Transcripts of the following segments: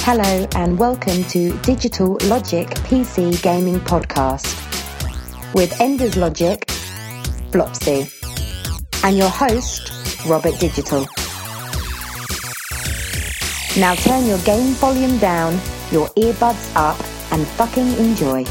Hello and welcome to Digital Logic PC Gaming Podcast with Enders Logic, Flopsy, and your host, Robert Digital. Now turn your game volume down, your earbuds up, and fucking enjoy.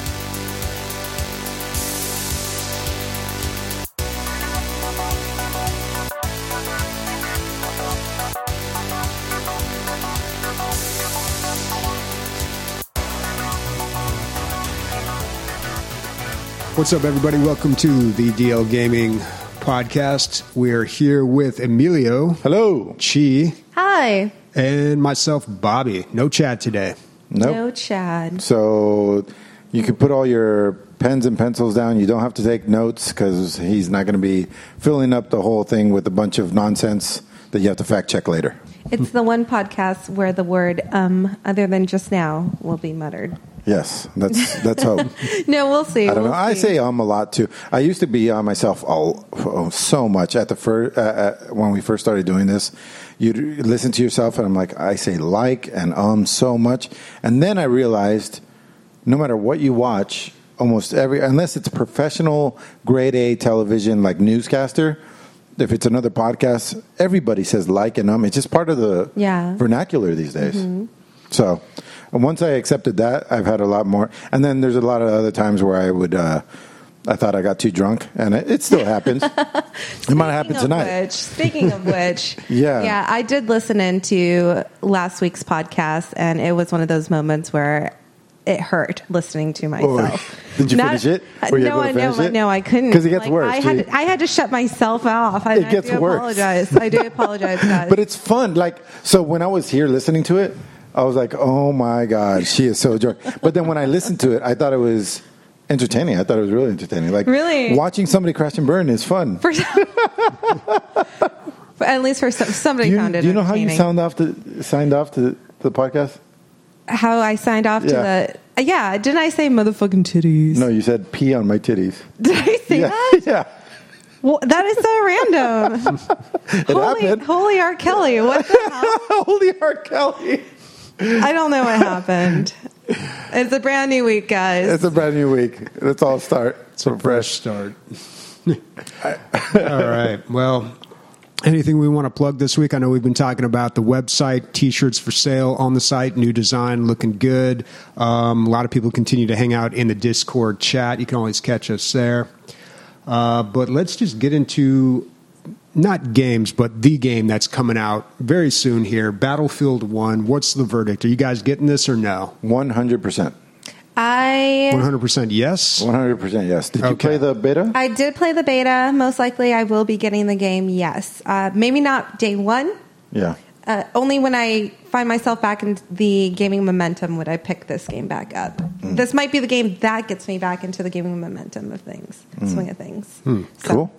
What's up, everybody? Welcome to the DL Gaming Podcast. We're here with Emilio. Hello. Chi. Hi. And myself, Bobby. No Chad today. Nope. No Chad. So you can put all your pens and pencils down. You don't have to take notes because he's not going to be filling up the whole thing with a bunch of nonsense that you have to fact check later. It's the one podcast where the word other than just now will be muttered. Yes, that's hope. No, we'll see. I don't know. See. I say a lot too. I used to be on myself so much at the first when we first started doing this. You listen to yourself, and I'm like, I say and so much, and then I realized, no matter what you watch, almost unless it's a professional grade A television like newscaster, if it's another podcast, everybody says and It's just part of the vernacular these days. Mm-hmm. So once I accepted that, I've had a lot more. And then there's a lot of other times where I thought I got too drunk, and it still happens. It might happen tonight. Speaking of which, yeah, I did listen into last week's podcast, and it was one of those moments where it hurt listening to myself. Did you finish it? No, I couldn't. Because it gets worse. I had to shut myself off. It gets worse. I do apologize, guys. But it's fun. So when I was here listening to it, I was like, oh my God, she is so drunk. But then when I listened to it, I thought it was entertaining. I thought it was really entertaining. Really? Watching somebody crash and burn is fun. At least for somebody found it entertaining. Do you know how you signed off to the podcast? How I signed off to the... Yeah, didn't I say motherfucking titties? No, you said pee on my titties. Did I say that? Yeah. Well, that is so random. It happened. Holy R. Kelly. What the hell? Holy R. Kelly. I don't know what happened. It's a brand new week, guys. It's a brand new week. Let's all start. It's a fresh start. All right. Well, anything we want to plug this week? I know we've been talking about the website, T-shirts for sale on the site, new design, looking good. A lot of people continue to hang out in the Discord chat. You can always catch us there. But let's just get into not games, but the game that's coming out very soon here, Battlefield 1. What's the verdict? Are you guys getting this or no? 100%. 100% yes? 100% yes. Did you play the beta? I did play the beta. Most likely I will be getting the game, yes. Maybe not day one. Yeah. Only when I find myself back in the gaming momentum would I pick this game back up. This might be the game that gets me back into the gaming momentum of things, swing of things. So. Cool.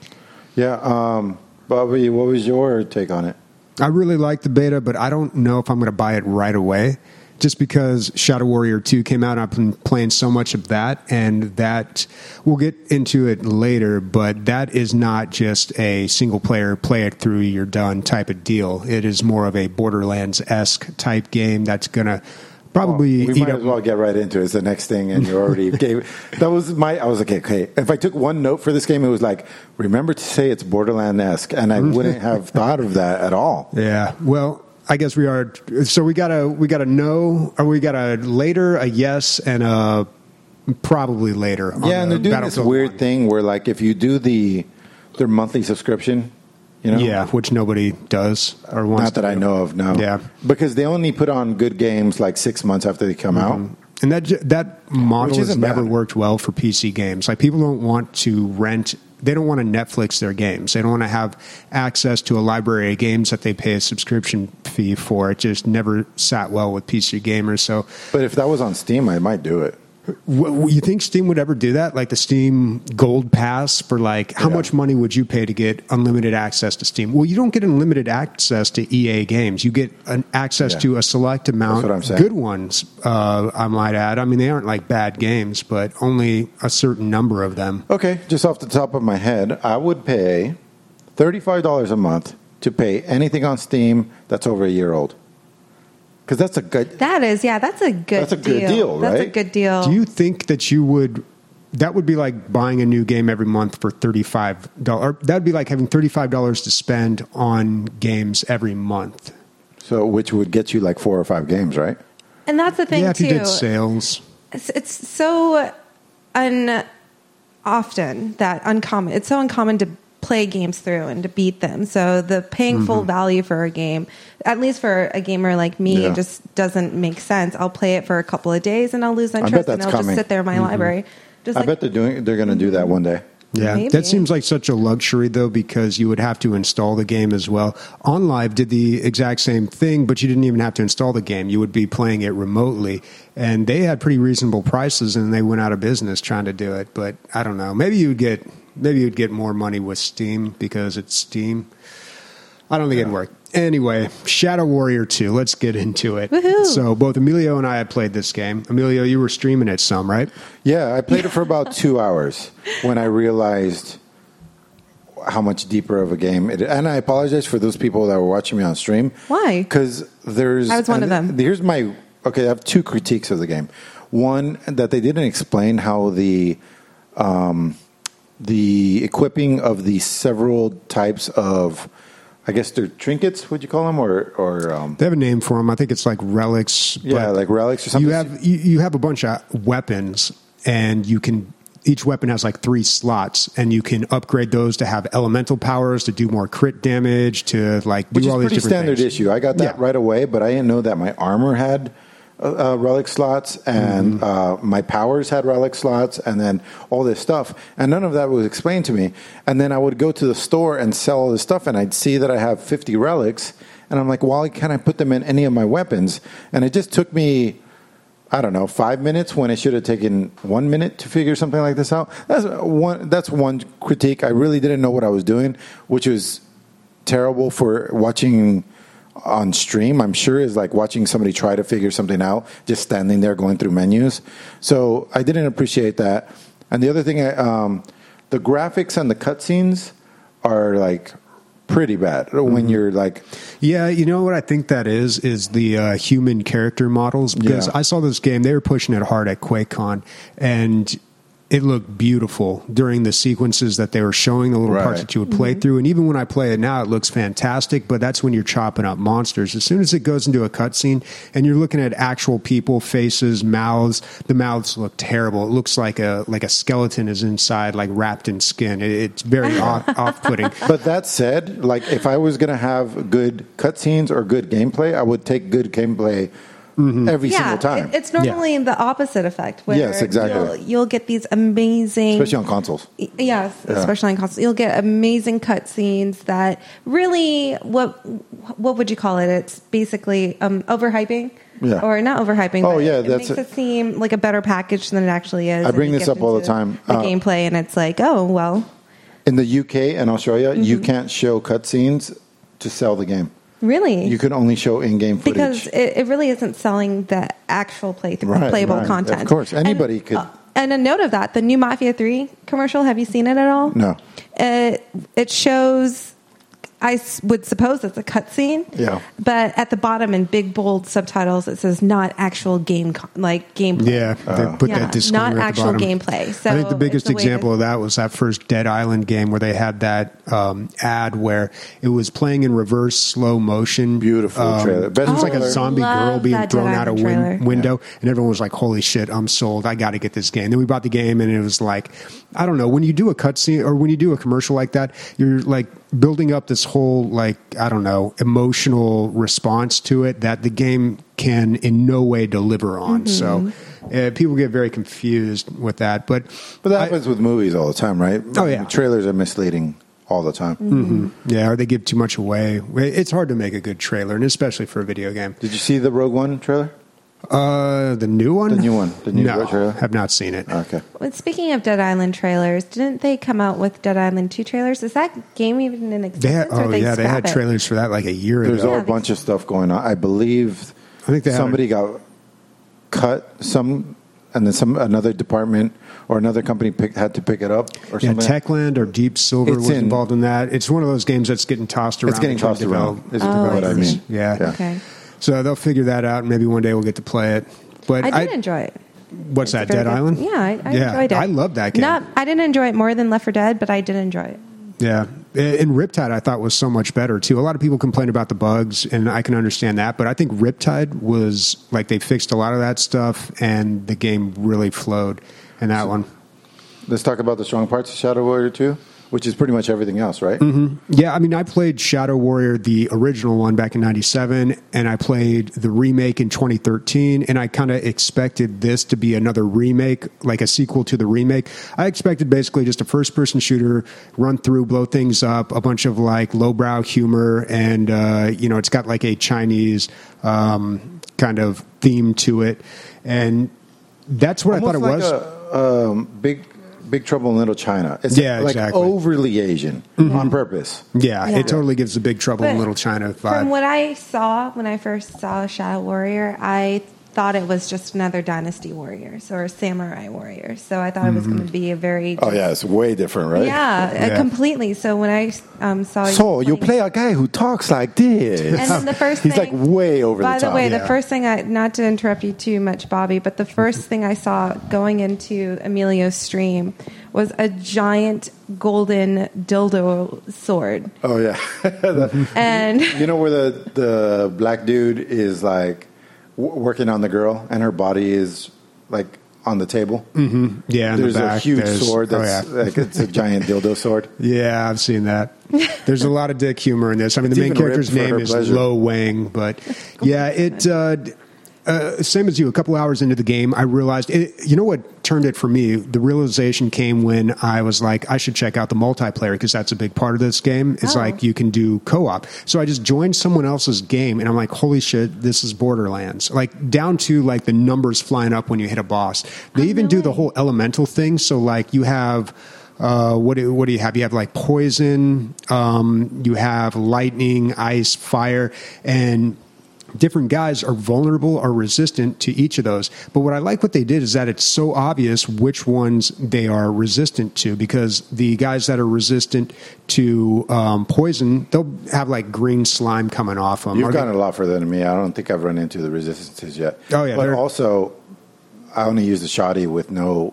Yeah. Bobby, what was your take on it? I really like the beta, but I don't know if I'm going to buy it right away. Just because Shadow Warrior 2 came out, I've been playing so much of that, and that we'll get into it later, but that is not just a single-player, play it through, you're done type of deal. It is more of a Borderlands-esque type game that's going to probably we might as well get right into it. It's the next thing, and you already gave... I was like, okay, if I took one note for this game, it was like, remember to say it's Borderlands-esque, and I wouldn't have thought of that at all. Yeah, well... I guess we are. So we got a no, or we got a later, a yes, and a probably later. Yeah, and they're doing this weird thing where, like, if you do their monthly subscription, you know, yeah, which nobody does or wants. Not that I know of, no. Yeah, because they only put on good games like 6 months after they come out. And that model has never worked well for PC games. Like, people don't want to rent. They don't want to Netflix their games. They don't want to have access to a library of games that they pay a subscription fee for. It just never sat well with PC gamers. So, but if that was on Steam, I might do it. You think Steam would ever do that? Like the Steam Gold Pass for how much money would you pay to get unlimited access to Steam? Well, you don't get unlimited access to EA games. You get access to a select amount of good ones, I might add. I mean, they aren't like bad games, but only a certain number of them. Okay, just off the top of my head, I would pay $35 a month to pay anything on Steam that's over a year old. Because that's a good. That is, that's a good That's a good deal, That's a right? good deal. Do you think that you would? That would be like buying a new game every month for $35. That would be like having $35 to spend on games every month. So, which would get you like 4 or 5 games, right? And that's the thing, Yeah, if too. you did sales. It's so uncommon. It's so uncommon to play games through and to beat them. So the paying full value for a game, at least for a gamer like me, Yeah. it just doesn't make sense. I'll play it for a couple of days and I'll lose interest, that's and it'll coming. just sit there in my library. Just I bet they're going to do that one day. Yeah, Maybe. that seems like such a luxury, though, because you would have to install the game as well. OnLive did the exact same thing, but you didn't even have to install the game. You would be playing it remotely, and they had pretty reasonable prices, and they went out of business trying to do it. But I don't know. Maybe you'd get more money with Steam because it's Steam. I don't think it'd work. Anyway, Shadow Warrior 2. Let's get into it. Woohoo. So both Emilio and I had played this game. Emilio, you were streaming it some, right? Yeah, I played it for about 2 hours when I realized how much deeper of a game it is. And I apologize for those people that were watching me on stream. Why? Because there's... I was one of them. Here's my... Okay, I have 2 critiques of the game. One, that they didn't explain how the equipping of the several types of... I guess they're trinkets, would you call them? Or They have a name for them. I think it's like relics. yeah, but like relics or something. you have a bunch of weapons, and each weapon has like 3 slots, and you can upgrade those to have elemental powers, to do more crit damage, to like Which do is all these pretty different standard things. issue. I got that Yeah. right away, but I didn't know that my armor had relic slots and my powers had relic slots and then all this stuff. And none of that was explained to me. And then I would go to the store and sell all this stuff, and I'd see that I have 50 relics. And I'm like, why can't I put them in any of my weapons? And it just took me, I don't know, 5 minutes when it should have taken 1 minute to figure something like this out. That's one critique. I really didn't know what I was doing, which was terrible for watching on stream. I'm sure is like watching somebody try to figure something out, just standing there going through menus. So I didn't appreciate that. And the other thing, the graphics and the cutscenes are like pretty bad when you're like... Yeah, you know what I think that is the human character models, because Yeah. I saw this game, they were pushing it hard at QuakeCon, and it looked beautiful during the sequences that they were showing, the little Right. parts that you would play through. And even when I play it now, it looks fantastic, but that's when you're chopping up monsters. As soon as it goes into a cutscene and you're looking at actual people, faces, mouths, the mouths look terrible. It looks like a skeleton is inside, like wrapped in skin. It's very off-putting. But that said, like if I was going to have good cutscenes or good gameplay, I would take good gameplay every single time. It's normally the opposite effect. Where Yes, exactly. You'll get these amazing, Especially on consoles. Yes, especially on consoles. You'll get amazing cutscenes that really, what would you call it? It's basically overhyping. Yeah. Or not overhyping. Oh, but yeah, it that's makes it seem like a better package than it actually is. I bring And you this get up all the into time. The gameplay, and it's like, oh well. In the UK and Australia, you can't show cutscenes to sell the game. Really? You can only show in-game footage. Because it really isn't selling the actual playable Right. content. Of course, anybody could. And a note of that, the new Mafia 3 commercial, have you seen it at all? No. It shows, I would suppose it's a cutscene. Yeah. But at the bottom in big bold subtitles, it says not actual gameplay. Yeah, they put that disclaimer not at actual the bottom. gameplay. So I think the biggest it's a way example to- of that was that first Dead Island game where they had that ad where it was playing in reverse slow motion. Beautiful trailer. Best It was like a trailer. zombie Love girl being that thrown Dead out a Island trailer. window, and everyone was like, "Holy shit, I'm sold! I got to get this game." Then we bought the game, and it was like, I don't know, when you do a cutscene or when you do a commercial like that, you're like building up this whole like, I don't know, emotional response to it that the game can in no way deliver on. So people get very confused with that, but But that happens with movies all the time, right? Oh, yeah. Trailers are misleading all the time. yeah, or they give too much away. It's hard to make a good trailer, and especially for a video game. Did you see the Rogue One trailer? The new one, The new one. The new no, trailer? have not seen it. Okay. Well, speaking of Dead Island trailers, didn't they come out with Dead Island 2 trailers? Is that game even in existence? They had, or they scrap had it? trailers for that like a year There's ago. a bunch of stuff going on. I believe I think they had somebody got cut, and then another department or another company had to pick it up or Yeah, something. Techland or Deep Silver It's was in- involved in that. It's one of those games that's getting tossed around. It's getting Trying tossed to around. develop. Is Oh, what I I see. mean. Yeah. Okay. So they'll figure that out, and maybe one day we'll get to play it. But I did enjoy it. What's that, Dead Island? Yeah, I enjoyed it. I love that game. I didn't enjoy it more than Left 4 Dead, but I did enjoy it. Yeah. And Riptide I thought was so much better, too. A lot of people complain about the bugs, and I can understand that. But I think Riptide was, like, they fixed a lot of that stuff, and the game really flowed in that one. Let's talk about the strong parts of Shadow Warrior 2, which is pretty much everything else, right? Mm-hmm. Yeah, I mean, I played Shadow Warrior, the original one, back in 97, and I played the remake in 2013, and I kind of expected this to be another remake, like a sequel to the remake. I expected basically just a first-person shooter, run through, blow things up, a bunch of, like, lowbrow humor, and, it's got, like, a Chinese kind of theme to it, and that's what Almost I thought it was. Big Trouble in Little China. It's Yeah, like exactly. overly Asian on purpose. Yeah, Yeah. it totally gives the Big Trouble in But Little China vibe. From what I saw when I first saw Shadow Warrior, I thought it was just another Dynasty Warriors or Samurai Warriors. So I thought it was going to be a very... Oh, yeah, it's way different, right? Yeah, completely. So when I saw... So you play a guy who talks like this. And then the first He's thing... like way over the By top. the way, Yeah. the first thing not to interrupt you too much, Bobby, but the first thing I saw going into Emilio's stream was a giant golden dildo sword. Oh, yeah. And You know where the black dude is like working on the girl and her body is like on the table? Mm-hmm. Yeah, in There's the back, a huge sword that's like it's a giant dildo sword. Yeah, I've seen that. There's a lot of dick humor in this. I mean, It's the main even character's ripped for name her is pleasure. Lo Wang, but yeah, same as you. A couple hours into the game, I realized, you know what turned it for me? The realization came when I was like, I should check out the multiplayer because that's a big part of this game. It's like you can do co-op. So I just joined someone else's game, and I'm like, holy shit, this is Borderlands. Like down to like the numbers flying up when you hit a boss. They even do the whole elemental thing. So like you have. What do you have? You have like poison, you have lightning, ice, fire, and different guys are vulnerable or resistant to each of those. But what I like what they did is that it's so obvious which ones they are resistant to, because the guys that are resistant to poison, they'll have like green slime coming off them. You've gone a lot further than me. I don't think I've run into the resistances yet. Oh, yeah, But they're- also, I only use the shoddy with no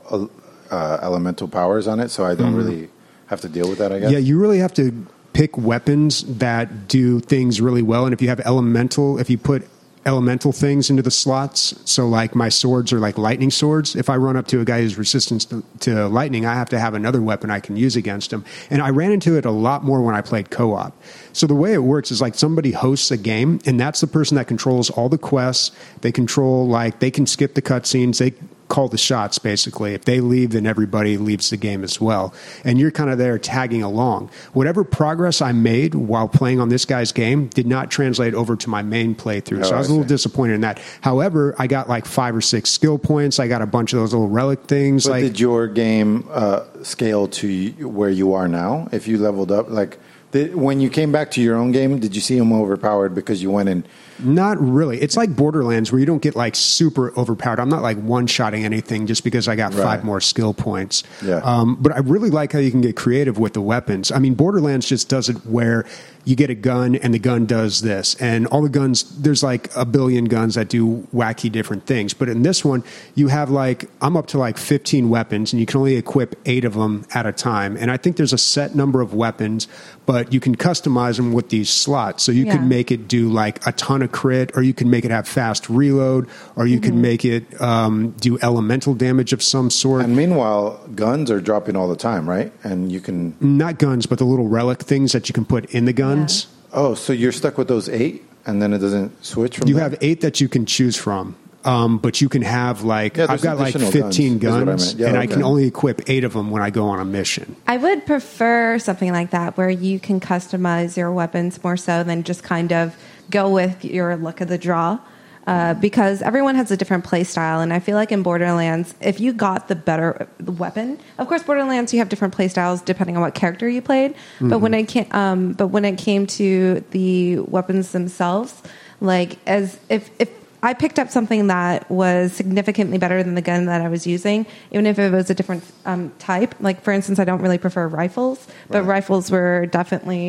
elemental powers on it, so I don't really have to deal with that, I guess. Yeah, you really have to pick weapons that do things really well. And if you have if you put elemental things into the slots, so like my swords are like lightning swords. If I run up to a guy who's resistant to lightning, I have to have another weapon I can use against him. And I ran into it a lot more when I played co-op. So the way it works is like somebody hosts a game, and that's the person that controls all the quests. They control, like, they can skip the cutscenes. They call the shots, basically. If they leave, then everybody leaves the game as well. And you're kind of there tagging along. Whatever progress I made while playing on this guy's game did not translate over to my main playthrough. So I was a little disappointed in that. However, I got like 5 or 6 skill points. I got a bunch of those little relic things. But like, did your game scale to where you are now? If you leveled up, like when you came back to your own game, did you see them overpowered because you went and... Not really. It's like Borderlands where you don't get like super overpowered. I'm not like one-shotting anything just because I got 5 more skill points. Yeah. But I really like how you can get creative with the weapons. I mean, Borderlands just does it where you get a gun and the gun does this. And all the guns, there's like a billion guns that do wacky different things. But in this one, you have like, I'm up to like 15 weapons and you can only equip 8 of them at a time. And I think there's a set number of weapons, but you can customize them with these slots. So you can make it do like a ton of crit, or you can make it have fast reload, or you can make it do elemental damage of some sort. And meanwhile, guns are dropping all the time, right? And you can... Not guns, but the little relic things that you can put in the guns. Oh, so you're stuck with those 8, and then it doesn't switch from You there? have 8 that you can choose from. But you can have like, Yeah, I've there's got like additional 15 guns, is what I guns, meant. Yeah, and I okay. can only equip 8 of them when I go on a mission. I would prefer something like that where you can customize your weapons more so than just kind of go with your look of the draw. Because everyone has a different play style, and I feel like in Borderlands, if you got the better weapon, of course, Borderlands you have different play styles depending on what character you played. But when it came to the weapons themselves, like as if I picked up something that was significantly better than the gun that I was using, even if it was a different type. Like for instance, I don't really prefer rifles, but rifles were definitely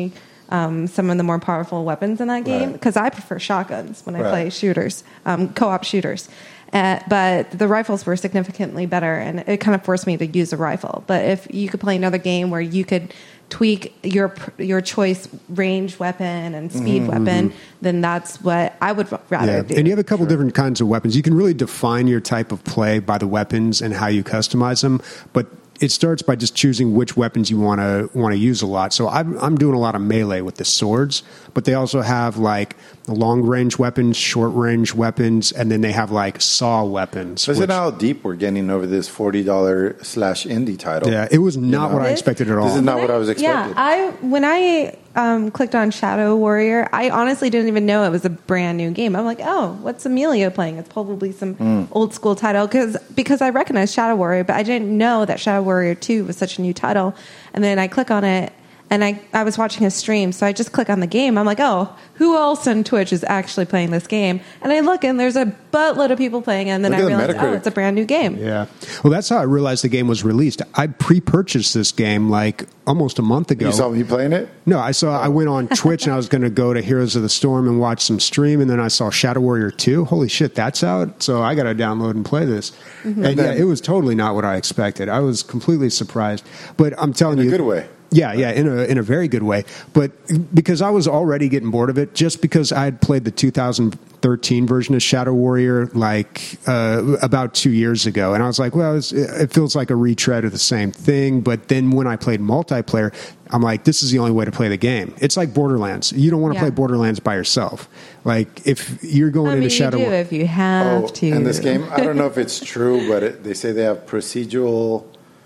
some of the more powerful weapons in that game, because I prefer shotguns when I play shooters, co-op shooters. But the rifles were significantly better, and it kind of forced me to use a rifle. But if you could play another game where you could tweak your choice range weapon and speed weapon, then that's what I would rather do. And you have a couple different kinds of weapons. You can really define your type of play by the weapons and how you customize them, but it starts by just choosing which weapons you want to use a lot. So I'm doing a lot of melee with the swords, but they also have like long range weapons, short range weapons, and then they have like saw weapons. Listen how deep we're getting over this $40/indie title. Yeah, it was not what I expected at all. This is not what I was expecting. Yeah, when I clicked on Shadow Warrior, I honestly didn't even know it was a brand new game. I'm like, oh, what's Emilio playing? It's probably some old school title because I recognized Shadow Warrior, but I didn't know that Shadow Warrior 2 was such a new title. And then I click on it, and I was watching a stream, so I just click on the game. I'm like, oh, who else on Twitch is actually playing this game? And I look, and there's a buttload of people playing it, and then I realize, oh, it's a brand new game. Yeah. Well, that's how I realized the game was released. I pre-purchased this game like almost a month ago. You saw me playing it? No, I went on Twitch, and I was going to go to Heroes of the Storm and watch some stream, and then I saw Shadow Warrior 2. Holy shit, that's out? So I got to download and play this. And yeah, it was totally not what I expected. I was completely surprised. But I'm telling you. In a good way. Yeah, in a very good way. But because I was already getting bored of it, just because I had played the 2013 version of Shadow Warrior like about 2 years ago, and I was like, well, it feels like a retread of the same thing. But then when I played multiplayer, I'm like, this is the only way to play the game. It's like Borderlands. You don't want to play Borderlands by yourself. Like if you're going into Shadow Warrior, if you have to. In this game, I don't know if it's true, but they say they have procedural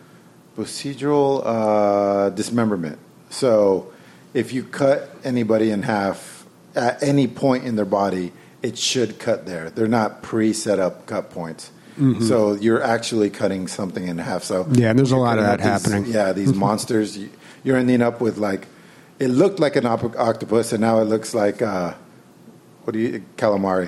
dismemberment. So if you cut anybody in half at any point in their body, it should cut there. They're not pre-set up cut points. So you're actually cutting something in half. So yeah, and there's a lot of that happening. These monsters, you're ending up with like, it looked like an octopus, and now it looks like calamari.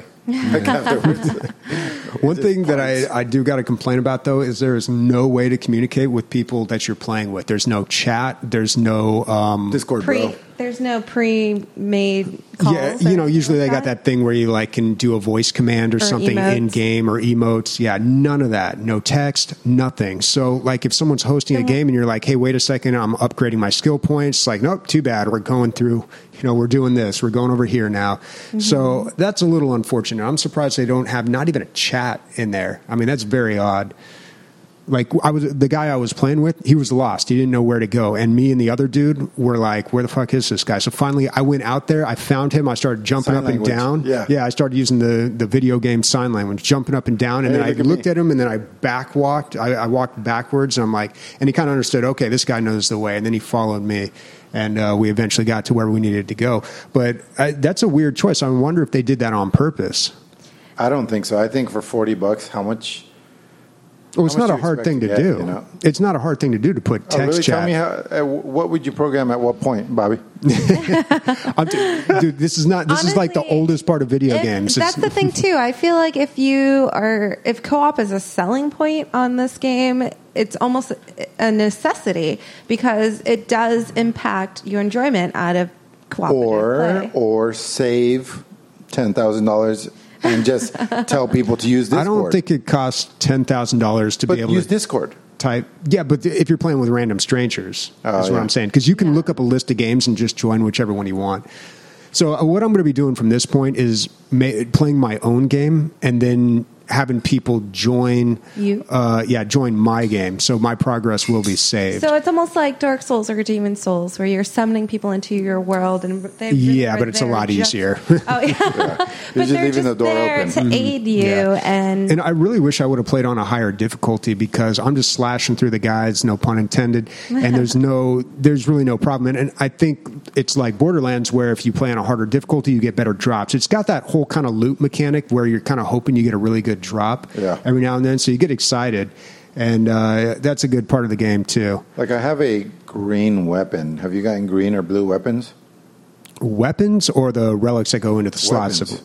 One thing that I do got to complain about, though, is there is no way to communicate with people that you're playing with. There's no chat. There's no Discord, bro. There's no pre-made calls. Yeah, usually they got that thing where you like can do a voice command or something in game or emotes. Yeah, none of that. No text, nothing. So like if someone's hosting a game and you're like, hey, wait a second, I'm upgrading my skill points. It's like, nope, too bad. We're going through, we're doing this. We're going over here now. So that's a little unfortunate. I'm surprised they don't have not even a chat in there. I mean, that's very odd. Like the guy I was playing with, he was lost. He didn't know where to go. And me and the other dude were like, where the fuck is this guy? So finally I went out there. I found him. I started jumping up and down. Yeah. I started using the video game sign language, jumping up and down. And then I looked at him and then I backwalked. I walked backwards and I'm like, and he kind of understood, okay, this guy knows the way. And then he followed me. And we eventually got to where we needed to go. But that's a weird choice. I wonder if they did that on purpose. I don't think so. I think for $40, how much? Well, it's not a hard thing to do. It's not a hard thing to do to put text chat. Tell me what would you program at what point, Bobby? Dude, this is like the oldest part of video games. That's the thing too. I feel like if co-op is a selling point on this game, it's almost a necessity because it does impact your enjoyment out of cooperative play. Or save $10,000 and just tell people to use Discord. I don't think it costs $10,000 to be able to use Discord. Type. Yeah, but if you're playing with random strangers, is what I'm saying. Because you can look up a list of games and just join whichever one you want. So what I'm going to be doing from this point is playing my own game and then having people join join my game, so my progress will be saved. So it's almost like Dark Souls or Demon Souls, where you're summoning people into your world, and but it's a lot easier. Oh yeah, but they're just the door there open to aid you, and I really wish I would have played on a higher difficulty because I'm just slashing through the guides, no pun intended, and there's really no problem. And I think it's like Borderlands, where if you play on a harder difficulty, you get better drops. It's got that whole kind of loot mechanic where you're kind of hoping you get a really good drop every now and then, so you get excited, and that's a good part of the game too. Like I have a green weapon. Have you gotten green or blue weapons? Weapons or the relics that go into the slots?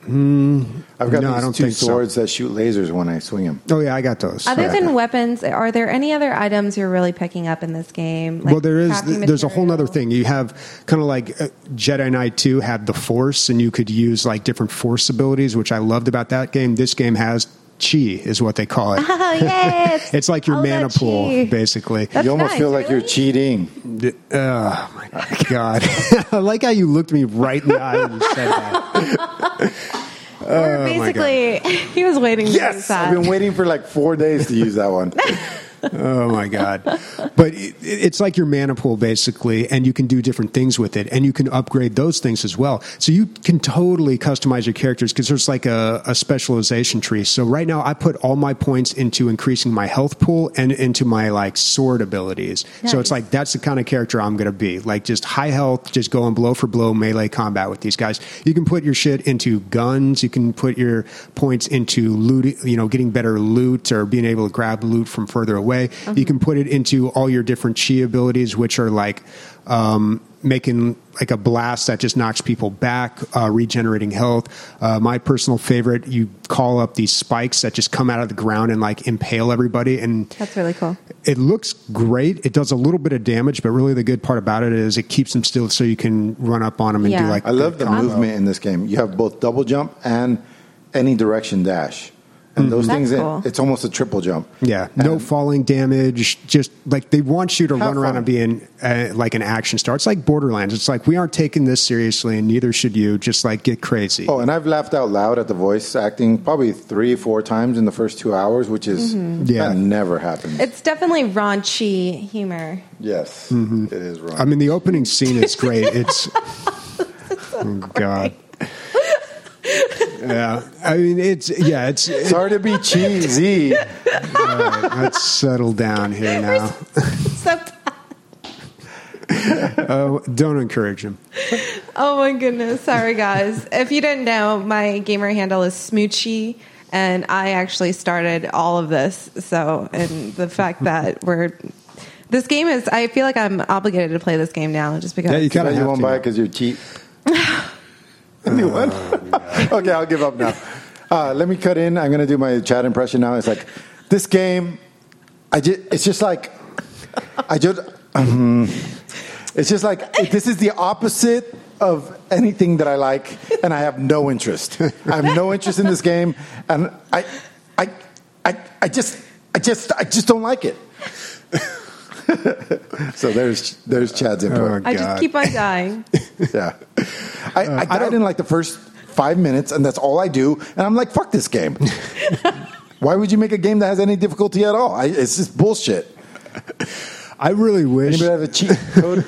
I've got No, I these don't two think so. swords that shoot lasers when I swing them. Oh yeah, I got those. Other Yeah. than weapons, are there any other items you're really picking up in this game? Like Well, there's a whole material? other thing. You have kind of like Jedi Knight 2 had the Force, and you could use like different Force abilities, which I loved about that game. This game has Chi, is what they call it. Oh, yes. It's like your All that mana pool, chi. basically. That's You almost nice, feel like you're really? cheating. Oh my God! I like how you looked me right in the eye when you said that. Or my basically, he was waiting to use Yes, that. I've been waiting for like 4 days to use that one. Oh my God! But it's like your mana pool basically, and you can do different things with it, and you can upgrade those things as well. So you can totally customize your characters because there's like a specialization tree. So right now, I put all my points into increasing my health pool and into my like sword abilities. So it's Nice. like that's the kind of character I'm going to be. Like just high health, just going blow for blow melee combat with these guys. You can put your shit into guns. You can put your points into loot. You know, getting better loot or being able to grab loot from further away. You can put it into all your different chi abilities, which are like making like a blast that just knocks people back, regenerating health. My personal favorite, you call up these spikes that just come out of the ground and like impale everybody, and That's really cool. it looks great. It does a little bit of damage, but really the good part about it is it keeps them still so you can run up on them and do Yeah. like I love the combo. movement in this game. You have both double jump and any direction dash. And those That's things, cool. it's almost a triple jump. Yeah, no And- falling damage. Just like they want you to Have run around fun. and be in like an action star. It's like Borderlands. It's like we aren't taking this seriously, and neither should you. Just like get crazy. Oh, and I've laughed out loud at the voice acting probably 3-4 times in the first 2 hours, which is Yeah. that never happens. It's definitely raunchy humor. Yes, it is wrong. I mean, the opening scene is great. It's oh God. Yeah, I mean it's Sorry to be cheesy. all right, let's settle down here now. So, Oh, don't encourage him. oh my goodness. Sorry, guys. If you didn't know, my gamer handle is Smoochy, and I actually started all of this. So, and the fact that this game is, I feel like I'm obligated to play this game now just because. Yeah, you gotta You have won't to. buy it because you're cheap. Anyone? Okay, I'll give up now. Let me cut in. I'm going to do my chat impression now. It's like, this game, it's just like this is the opposite of anything that I like, and I have no interest. I have no interest in this game, and I just don't like it. So there's Chad's input. Oh, I just God. keep on dying. Yeah. I died in like the first 5 minutes, and that's all I do. And I'm like, fuck this game. Why would you make a game that has any difficulty at all? It's just bullshit. I really wish. Anybody have a cheat code?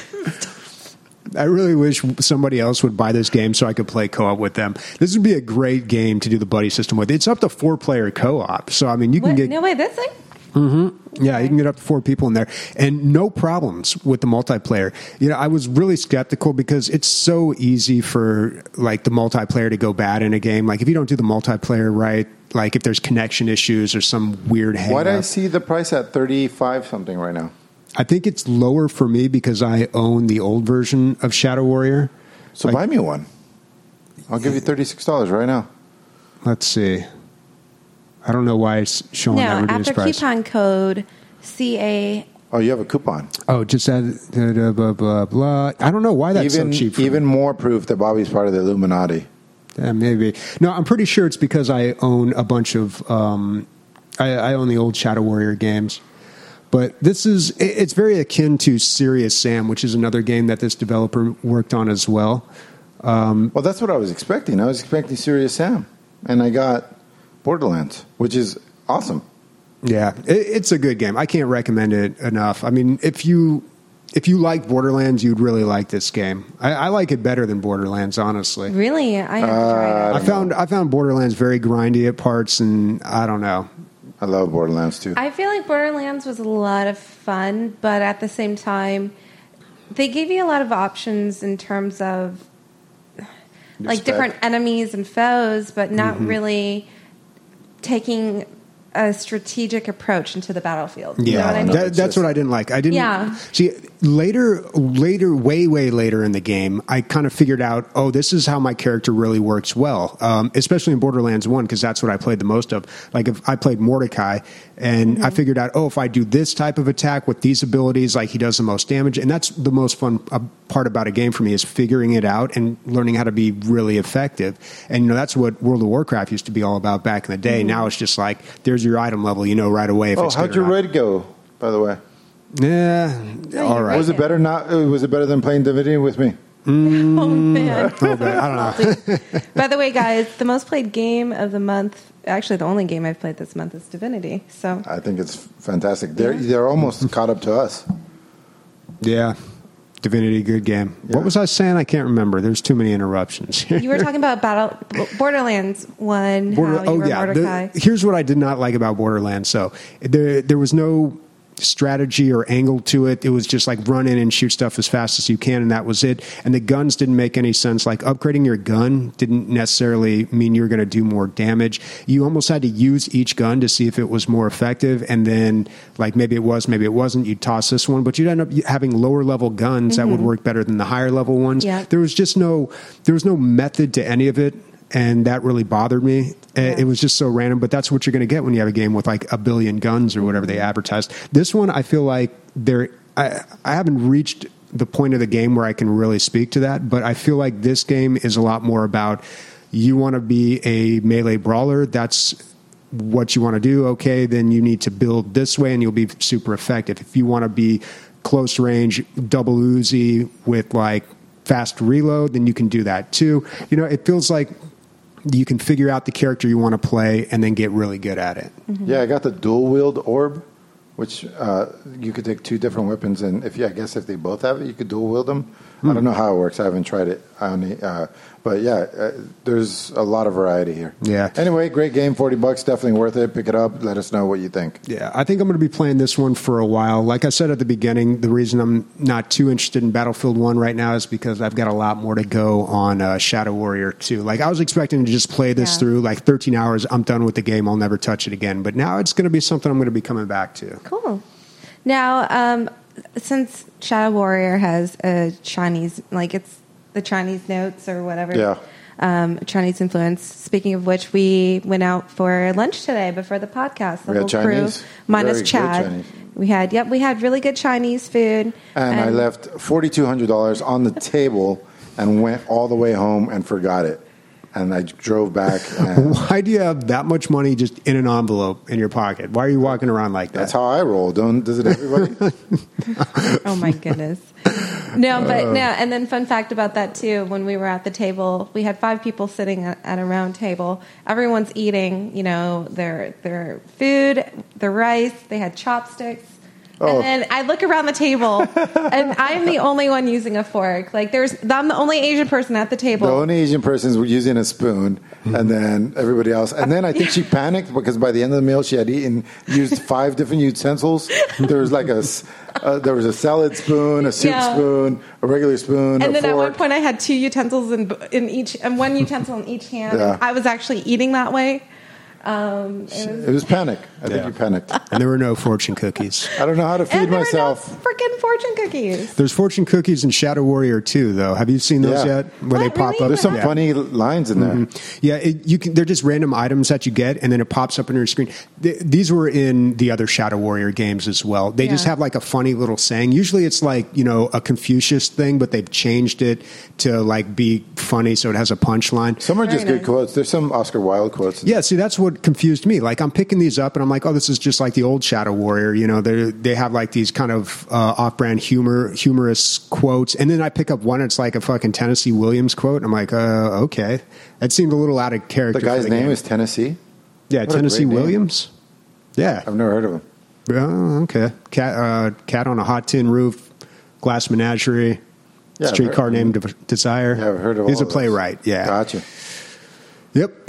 I really wish somebody else would buy this game so I could play co-op with them. This would be a great game to do the buddy system with. It's up to 4-player co-op, so I mean you can What? get No way, this thing? Yeah, you can get up to 4 people in there, and no problems with the multiplayer. You know, I was really skeptical because it's so easy for like the multiplayer to go bad in a game. Like if you don't do the multiplayer right, like if there's connection issues or some weird hang Why do I up. see the price at 35 something right now? I think it's lower for me because I own the old version of Shadow Warrior. So Like- buy me one. I'll give you $36 right now. Let's see. I don't know why it's showing that No, reduced after price. coupon code CA. Oh, you have a coupon. Oh, just add blah blah blah. I don't know why that's so cheap. For me. Even more proof that Bobby's part of the Illuminati. Yeah, maybe. No, I'm pretty sure it's because I own a bunch of. I own the old Shadow Warrior games, but it's very akin to Serious Sam, which is another game that this developer worked on as well. Well, that's what I was expecting. I was expecting Serious Sam, and I got Borderlands, which is awesome. Yeah, it's a good game. I can't recommend it enough. I mean, if you like Borderlands, you'd really like this game. I like it better than Borderlands, honestly. Really? I have to try that. I found Borderlands very grindy at parts, and I don't know. I love Borderlands too. I feel like Borderlands was a lot of fun, but at the same time, they gave you a lot of options in terms of like Respect. different enemies and foes, but not really taking a strategic approach into the battlefield. You know Yeah, what I mean? It's that's just- what I didn't like. I didn't Yeah. see later, way later in the game, I kind of figured out, oh, this is how my character really works well, especially in Borderlands 1, because that's what I played the most of. Like, if I played Mordecai, and I figured out, oh, if I do this type of attack with these abilities, like, he does the most damage. And that's the most fun part about a game for me, is figuring it out and learning how to be really effective. And, that's what World of Warcraft used to be all about back in the day. Now it's just like, there's your item level, right away if it's good how'd your raid go, by the way? Yeah, all right. Was it better than playing Divinity with me? Oh, man. I don't know. By the way, guys, the most played game of the month, actually the only game I've played this month, is Divinity. So I think it's fantastic. They're almost caught up to us. Yeah. Divinity, good game. Yeah. What was I saying? I can't remember. There's too many interruptions. you were talking about Borderlands 1, how you were Mordecai. Here's what I did not like about Borderlands. So there was no strategy or angle to it. It was just like run in and shoot stuff as fast as you can, and that was it. And the guns didn't make any sense. Like, upgrading your gun didn't necessarily mean you were going to do more damage. You almost had to use each gun to see if it was more effective, and then, like, maybe it was, maybe it wasn't. You'd toss this one, but you'd end up having lower level guns that would work better than the higher level ones. Yeah. There was no method to any of it. And that really bothered me. Yeah. It was just so random, but that's what you're going to get when you have a game with like a billion guns or whatever they advertised. This one, I feel like I haven't reached the point of the game where I can really speak to that, but I feel like this game is a lot more about, you want to be a melee brawler. That's what you want to do. Okay, then you need to build this way and you'll be super effective. If you want to be close range, double Uzi with like fast reload, then you can do that too. It feels like you can figure out the character you want to play and then get really good at it. Mm-hmm. Yeah, I got the dual wield orb, which you could take two different weapons, and I guess if they both have it, you could dual wield them. I don't know how it works. I haven't tried it. But yeah, there's a lot of variety here. Yeah. Anyway, great game, $40, definitely worth it. Pick it up. Let us know what you think. Yeah, I think I'm going to be playing this one for a while. Like I said at the beginning, the reason I'm not too interested in Battlefield 1 right now is because I've got a lot more to go on Shadow Warrior 2. Like, I was expecting to just play this through, like 13 hours, I'm done with the game, I'll never touch it again. But now it's going to be something I'm going to be coming back to. Cool. Now, since Shadow Warrior has a Chinese, like, it's the Chinese notes or whatever, Chinese influence. Speaking of which, we went out for lunch today before the podcast. The whole Chinese? crew, minus Chad. We had really good Chinese food. And I left $4,200 on the table and went all the way home and forgot it. And I drove back. And why do you have that much money just in an envelope in your pocket? Why are you walking around like that? That's how I roll. Doesn't everybody? Oh, my goodness. No, but no. And then fun fact about that, too, when we were at the table, we had 5 people sitting at a round table. Everyone's eating, their food, their rice. They had chopsticks. And then I look around the table, and I'm the only one using a fork. Like, I'm the only Asian person at the table. The only Asian person was using a spoon, and then everybody else. And then I think she panicked because by the end of the meal, she had used 5 different utensils. There was like there was a salad spoon, a soup spoon, a regular spoon, and then fork. at one point I had 2 utensils in each, and 1 utensil in each hand. Yeah. I was actually eating that way. It was panic. I think you panicked. And there were no fortune cookies. I don't know how to feed myself. And there were no freaking fortune cookies. There's fortune cookies in Shadow Warrior 2, though. Have you seen those yet? Where they pop up? There's some funny lines in there. Mm-hmm. Yeah, they're just random items that you get, and then it pops up on your screen. These were in the other Shadow Warrior games as well. They just have like a funny little saying. Usually it's like, a Confucius thing, but they've changed it to like be funny, so it has a punchline. Some are just good quotes. There's some Oscar Wilde quotes. Yeah, see, that's what confused me. Like, I'm picking these up, and I'm like, oh, this is just like the old Shadow Warrior. They have like these kind of off-brand humorous quotes, and then I pick up one. It's like a fucking Tennessee Williams quote. And I'm like, okay, that seemed a little out of character. The guy's name is Tennessee. Yeah, what Tennessee Williams. Yeah, I've never heard of him. Oh, okay. Cat on a hot tin roof, glass menagerie, streetcar named Desire. Yeah, I've heard of. He's a playwright. Yeah, gotcha. Yep.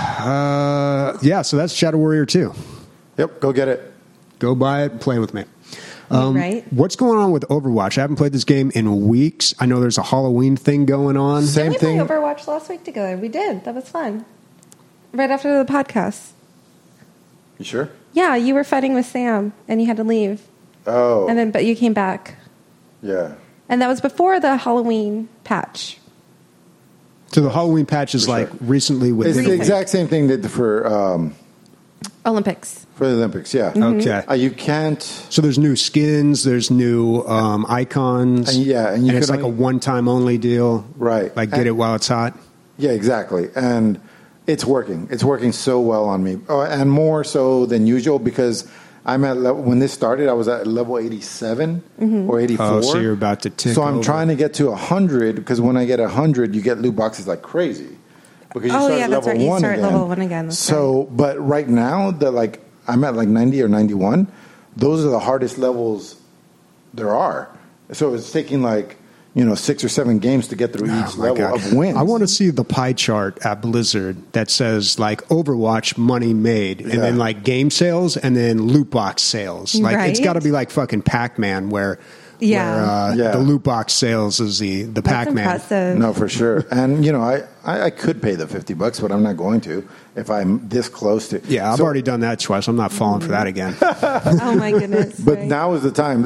So that's Shadow Warrior 2. Yep, go get it. Go buy it and play with me. Right. What's going on with Overwatch? I haven't played this game in weeks. I know there's a Halloween thing going on. Same thing. We played Overwatch last week together. We did. That was fun. Right after the podcast. You sure? Yeah, you were fighting with Sam, and you had to leave. Oh. But you came back. Yeah. And that was before the Halloween patch. So the Halloween patch is like recently with It's the exact same thing they did for Olympics. the Olympics, yeah. Okay. You can't... So there's new skins, there's new icons. And you and it's can like a one-time only deal. Right. Like get it while it's hot. Yeah, exactly. And it's working. It's working so well on me. And more so than usual because I'm at when this started, I was at level 87 or 84. Oh, so you're about to tick So I'm over. trying to get to 100 because when I get 100, you get loot boxes like crazy. Because you start That's level right. You 1 start again. level 1 again. That's So, but right now, I'm at like 90 or 91. Those are the hardest levels there are. So it's taking like 6 or 7 games to get through each my level God. of wins. I want to see the pie chart at Blizzard that says like Overwatch money made, and then like game sales, and then loot box sales. Like it's Right. got to be like fucking Pac-Man, where Yeah. the loot box sales is the That's Pac-Man. impressive. No, for sure. And I could pay the $50, but I'm not going to if I'm this close to. Yeah, I've So- already done that twice. I'm not falling for that again. Oh my goodness. But Right. now is the time.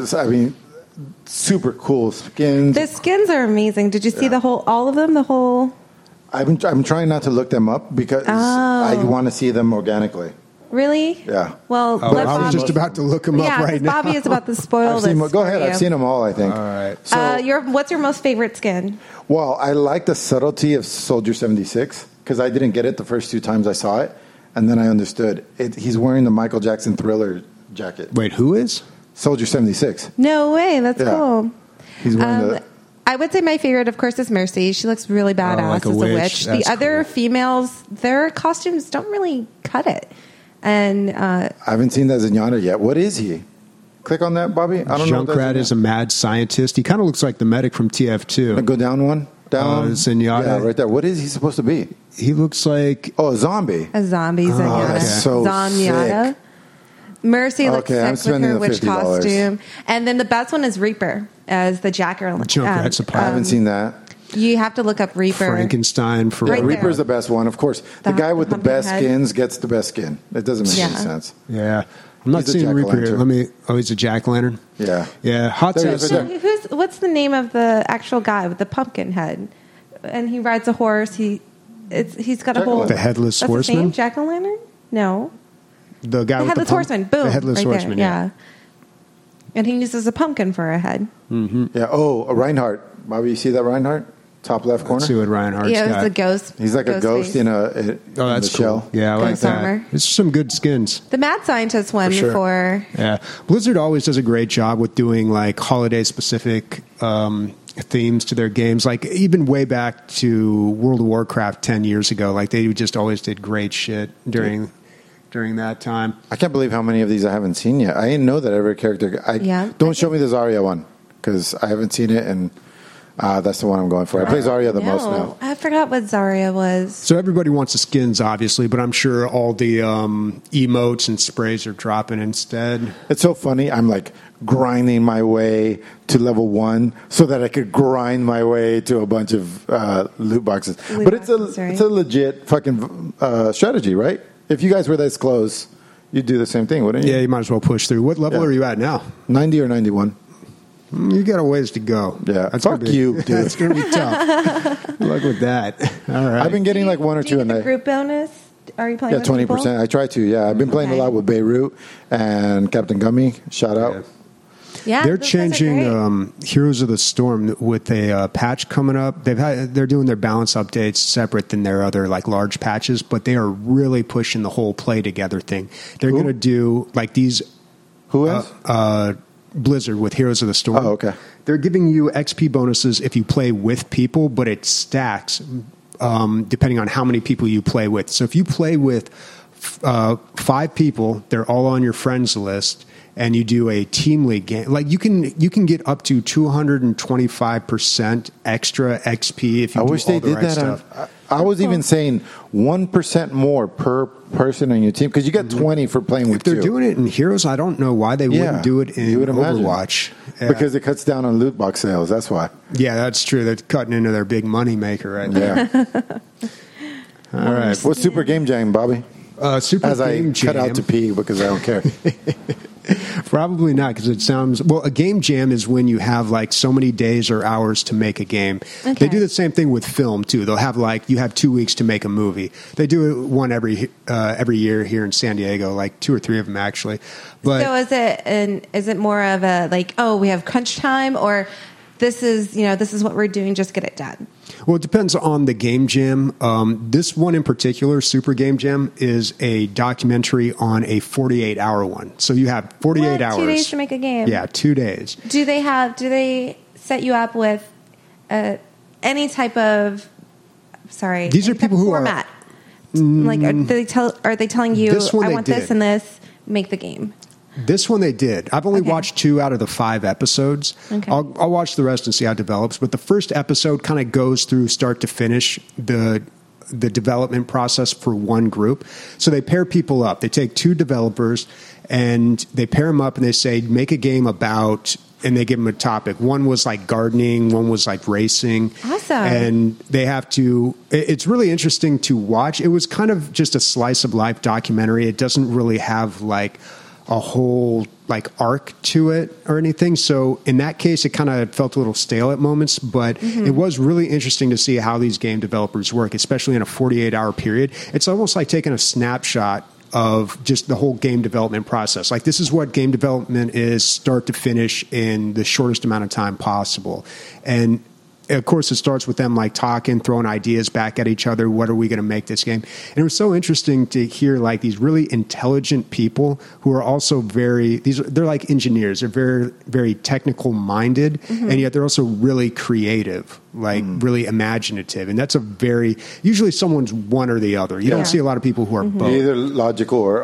Super cool skins. The skins are amazing. Did you see all of them? The whole. I'm trying not to look them up because I want to see them organically. Really? Yeah. Well, Oh, let I was Bobby, just about to look them up yeah, right now. Bobby is about to spoil I've seen, this. go ahead. for I've you. seen them all, I think. All right. So, What's your most favorite skin? well, I like the subtlety of Soldier 76 because I didn't get it the first 2 times I saw it. And then I understood. He's wearing the Michael Jackson Thriller jacket. Wait, who is? Soldier 76. No way. That's Yeah. cool. He's wearing the... I would say my favorite, of course, is Mercy. She looks really badass like a as a witch. witch. That's The other cool. females, their costumes don't really cut it. And I haven't seen that Zenyatta yet. What is he? Click on that, Bobby. I don't know. what Junkrat that is a mad scientist. He kind of looks like the medic from TF2. Go down one. Down. Zenyatta. Yeah, right there. What is he supposed to be? He looks like Oh, a zombie. a zombie Zenyatta. that's so Zenyatta. sick. Mercy looks Okay, I'm sick with spending her the witch $50. costume. And then the best one is Reaper as the Jacker. Junkrat's a I pirate. haven't seen that. You have to look up Reaper. Frankenstein for Right there. Reaper's the best one, of course. The The guy with the pumpkin best head. skins gets the best skin. It doesn't make any Yeah. sense. Yeah. I'm not He's a seeing Reaper here. jack-o'-lantern. He's a jack-o'-lantern? Yeah. Yeah. Hot There he is, Sauce. right there. What's the name of the actual guy with the pumpkin head? And he rides a horse. He's got a whole Jack-o'-lantern. The Headless That's his name? Horseman? Jack o' lantern? No, The guy the with headless the horseman. Boom, The Headless right Horseman, there. yeah. And he uses a pumpkin for a head. Yeah. Oh, a Reinhardt. Bobby, you see that Reinhardt? Top left corner? Let's see what Reinhardt's Yeah, got. it's a ghost. He's like a ghost face. in Oh, in that's the cool. shell. Yeah, I like Ghost that. armor. There's some good skins. The Mad Scientist one For sure. for Yeah, Blizzard always does a great job with doing like holiday specific themes to their games. Like even way back to World of Warcraft 10 years ago, like they just always did great shit during that time. I can't believe how many of these I haven't seen yet. I didn't know that every character. Yeah. Don't show me the Zarya one because I haven't seen it, and that's the one I'm going for. I play Zarya the most now. I forgot what Zarya was. So everybody wants the skins, obviously, but I'm sure all the emotes and sprays are dropping instead. It's so funny. I'm like grinding my way to level 1 so that I could grind my way to a bunch of loot boxes. Loot But boxes, right? it's a legit fucking strategy, right? If you guys were this close, you'd do the same thing, wouldn't you? Yeah, you might as well push through. What level Yeah. are you at now? 90 or 91. You got a ways to go. Yeah. That's Fuck gonna be, you, dude. That's going to be tough. Good luck with that. All right. I've been getting like 1 or Do 2 you a get the night. group bonus? Are you playing Yeah, with 20%. people? I try to. Yeah, I've been playing Okay. a lot with Beirut and Captain Gummy. Shout out. Yeah. Yeah, They're those guys are changing great. Heroes of the Storm with a patch coming up. They're doing their balance updates separate than their other like large patches, but they are really pushing the whole play together thing. They're Who? going to do like these Who is? Blizzard with Heroes of the Storm. Oh, okay. They're giving you XP bonuses if you play with people, but it stacks depending on how many people you play with. So if you play with 5 people, they're all on your friends list, and you do a team league game, like you can get up to 225% extra XP if you I do wish all they the did right that. stuff. I was even saying 1% more per person on your team because you get 20 for playing with If they're 2. doing it in Heroes, I don't know why they wouldn't do it in you would imagine. Overwatch. Yeah. Because it cuts down on loot box sales. That's why. Yeah, that's true. They're cutting into their big money maker right there. Yeah. All right. What's Super Game Jam, Bobby? Super As I Game cut Jam. out to pee because I don't care. Probably not, because it sounds... Well, a game jam is when you have, like, so many days or hours to make a game. Okay. They do the same thing with film, too. They'll have, like, you have 2 weeks to make a movie. They do it one every year here in San Diego, like 2 or 3 of them, actually. But So is it more of a, like, oh, we have crunch time, or this is what we're doing, just get it done? Well, it depends on the game jam. This one in particular, Super Game Jam, is a documentary on a 48-hour one. So you have 48 hours. 2 days to make a game. Yeah, 2 days. Do they set you up with any type of These are people who format? Like, are they telling you, This one I they want did. this and this, make the game? This one they did. I've only Okay. watched 2 out of the 5 episodes. Okay. I'll watch the rest and see how it develops. But the first episode kind of goes through start to finish the development process for one group. So they pair people up. They take 2 developers and they pair them up and they say, make a game about, and they give them a topic. One was like gardening, one was like racing. Awesome. And they have to, it's really interesting to watch. It was kind of just a slice of life documentary. It doesn't really have like a whole like arc to it or anything. So in that case, it kind of felt a little stale at moments, but it was really interesting to see how these game developers work, especially in a 48-hour period. It's almost like taking a snapshot of just the whole game development process. Like, this is what game development is, start to finish, in the shortest amount of time possible. And of course, it starts with them like talking, throwing ideas back at each other. What are we going to make this game? And it was so interesting to hear like these really intelligent people who are also they're like engineers. They're very, very technical minded, and yet they're also really creative, like really imaginative. And that's usually someone's one or the other. You don't see a lot of people who are both. Either logical or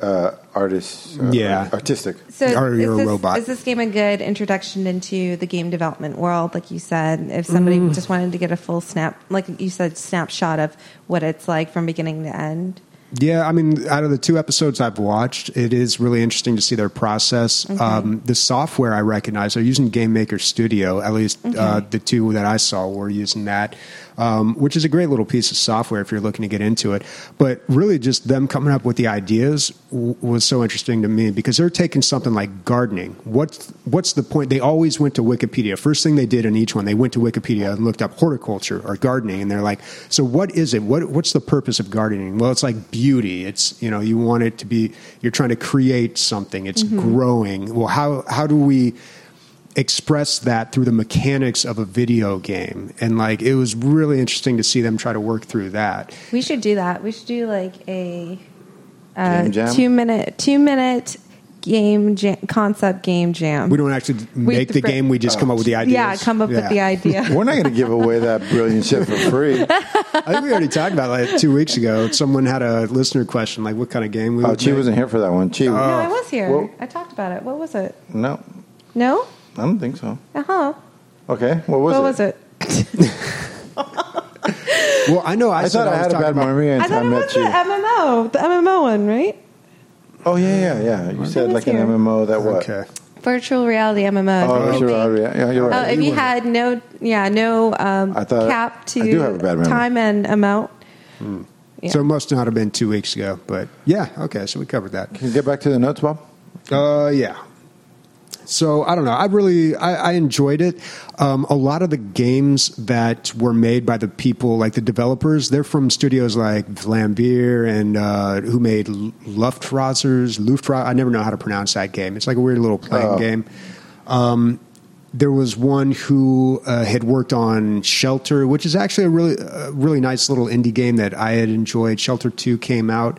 artistic. So Or you're a robot. Is this game a good introduction into the game development world? Like you said, if somebody just wanted to get a full snapshot of what it's like from beginning to end. Yeah, I mean, out of the 2 episodes I've watched, it is really interesting to see their process. Okay. The software I recognize, they're using Game Maker Studio. At least the 2 that I saw were using that, which is a great little piece of software if you're looking to get into it. But really just them coming up with the ideas was so interesting to me, because they're taking something like gardening. What's the point? They always went to Wikipedia. First thing they did in each one, they went to Wikipedia and looked up horticulture or gardening, and they're like, so what is it? What's the purpose of gardening? Well, it's like beauty. It's, you want it to be, you're trying to create something. It's growing. Well, how do we express that through the mechanics of a video game? And like, it was really interesting to see them try to work through that. We should do that. We should do like a Game jam? 2 minute game jam, concept game jam. We don't actually make the game. We just come up with the ideas. Yeah, come up with the idea. We're not going to give away that brilliant shit for free. I think we already talked about it like 2 weeks ago. Someone had a listener question, like what kind of game we would Chi make. wasn't here for that one. Chi. No, I was here. Well- I talked about it. What was it? No, No? I don't think so. Uh-huh. Okay, what was it? Well, I know. I thought I had a bad memory I until thought I it met was the you. MMO one, right? Oh, yeah. You said was like an here. MMO that what? Okay. Virtual reality MMO. Oh, sure. Yeah, you're right. If you had no I thought- cap I do have a to bad memory. time and amount. Yeah. So it must not have been 2 weeks ago, but yeah. Okay, so we covered that. Can you get back to the notes, Bob? Yeah. So I don't know. I enjoyed it. A lot of the games that were made by the people, like the developers, they're from studios like Vlambeer and who made Luftwaffe. I never know how to pronounce that game. It's like a weird little playing game. There was one who had worked on Shelter, which is actually a really nice little indie game that I had enjoyed. Shelter 2 came out.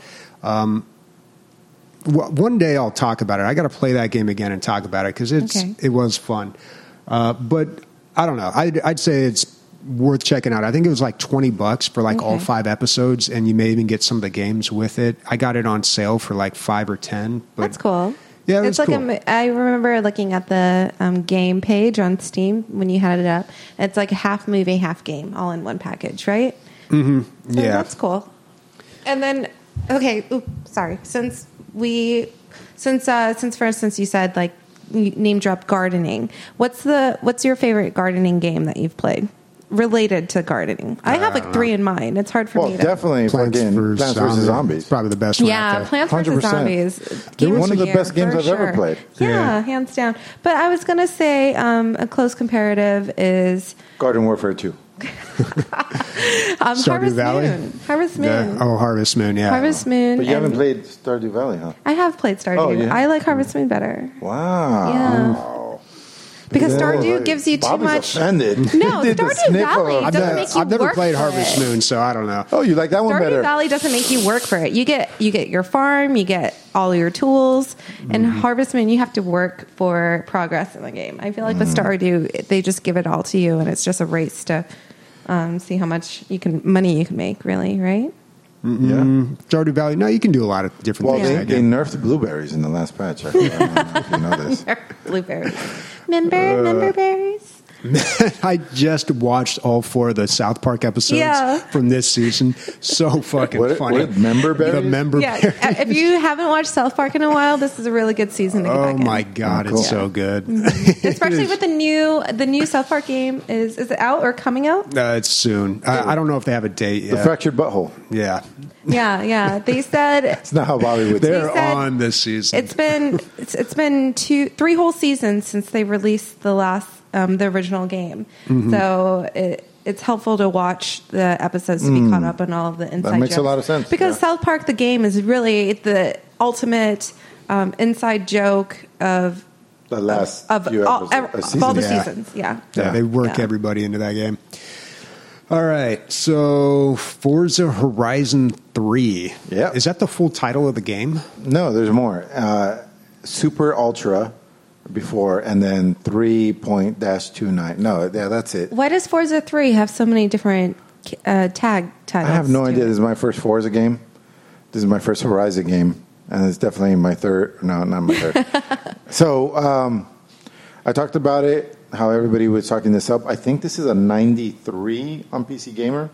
One day I'll talk about it. I got to play that game again and talk about it because it was fun. But I don't know. I'd say it's worth checking out. I think it was like $20 for like all 5 episodes, and you may even get some of the games with it. I got it on sale for like $5 or $10. But That's cool. Yeah, it's like cool. I remember looking at the game page on Steam when you had it up. It's like a half movie, half game, all in one package, right? Mm-hmm. So Yeah, that's cool. And then, okay, sorry. Since for instance, you said like you name drop gardening. What's your favorite gardening game that you've played? related to gardening. I have like 3 in mind. It's hard for Well, me to... definitely Plants Plants vs. Zombies. It's probably the best one. Yeah, out there. Plants vs. 100%. Zombies. They're one of the year, best games for I've ever played. Yeah, Yeah. hands down. But I was going to say a close comparative is Garden Warfare 2. Stardew Harvest Valley? Moon. Harvest Moon. Harvest Moon, yeah. Harvest Moon. But you haven't and- played Stardew Valley, huh? I have played Stardew. Oh, yeah? I like Harvest Moon better. Wow. Yeah. Because Stardew gives you too Bobby's much. offended. No, He did the Stardew sniff Valley of- doesn't make you I've never work played for Harvest it. Moon, so I don't know. Oh, you like that one Stardew better? Valley doesn't make you work for it. You get your farm, you get all your tools, and Harvest Moon you have to work for progress in the game. I feel like with Stardew they just give it all to you, and it's just a race to see how much money you can make. Really, right? Yeah. Stardew Valley, no, you can do a lot of different Well, things. in they, that they game. nerfed blueberries in the last patch. I don't know if you know this. Blueberries. Remember berries? I just watched all 4 of the South Park episodes Yeah. from this season. So fucking What- funny. what, member berries? The member Yeah. berries. If you haven't watched South Park in a while, this is a really good season to get Oh back in. my god, Oh, cool. it's so good. Especially with the new South Park game. Is it out or coming out? It's soon. I don't know if they have a date The yet. fractured butthole. Yeah, Yeah. They said It's not how Bobby would say they're it. said on this season. it's been 3 whole seasons since they released the last the original game. Mm-hmm. So it's helpful to watch the episodes to be caught up on all of the inside makes a jokes. lot of sense, Because yeah. South Park the game is really the ultimate inside joke of The last of few all, episodes. of all the Yeah. seasons. Yeah. Yeah, they work Yeah. everybody into that game. All right, so Forza Horizon 3. Yeah. Is that the full title of the game? No, there's more. Super Ultra before, and then 3.-29. No, yeah, that's it. Why does Forza 3 have so many different titles? I have no to idea. it? This is my first Forza game. This is my first Horizon game, and it's definitely my third. No, not my third. So I talked about it, how everybody was talking this up. I think this is a 93 on PC Gamer.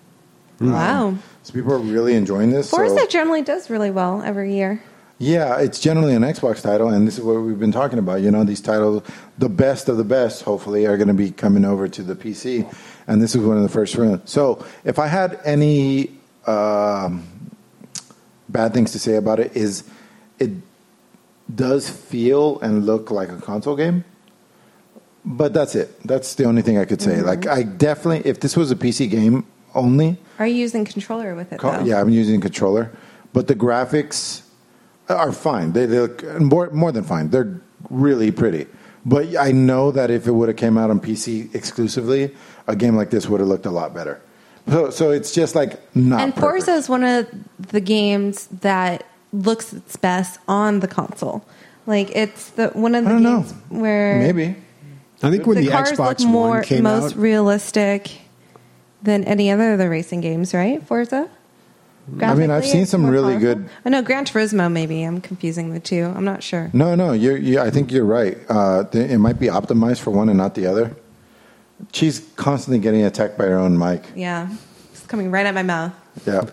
Wow. So people are really enjoying this. Forza so, generally does really well every year. yeah, it's generally an Xbox title, and this is what we've been talking about. You know, these titles, the best of the best, hopefully, are going to be coming over to the PC, and this is one of the first ones. So if I had any bad things to say about it, is it does feel and look like a console game, but that's it. That's the only thing I could say. Like, I definitely, if this was a PC game only, Are you using controller with it, though? yeah, I'm using a controller, but the graphics are fine. They look more than fine. They're really pretty. But I know that if it would have came out on PC exclusively, a game like this would have looked a lot better. So it's just like not And perfect. Forza is one of the games that looks its best on the console. Like, it's one of I the don't know. games where Maybe. I think when the the cars Xbox look One came most out, realistic than any other of the racing games, right? Forza? I mean, I've Graphically, seen it's some more really powerful? good. I know Gran Turismo. Maybe I'm confusing the two. I'm not sure. No, I think you're right. It might be optimized for one and not the other. She's constantly getting attacked by her own mic. Yeah, it's coming right at my mouth. Yeah.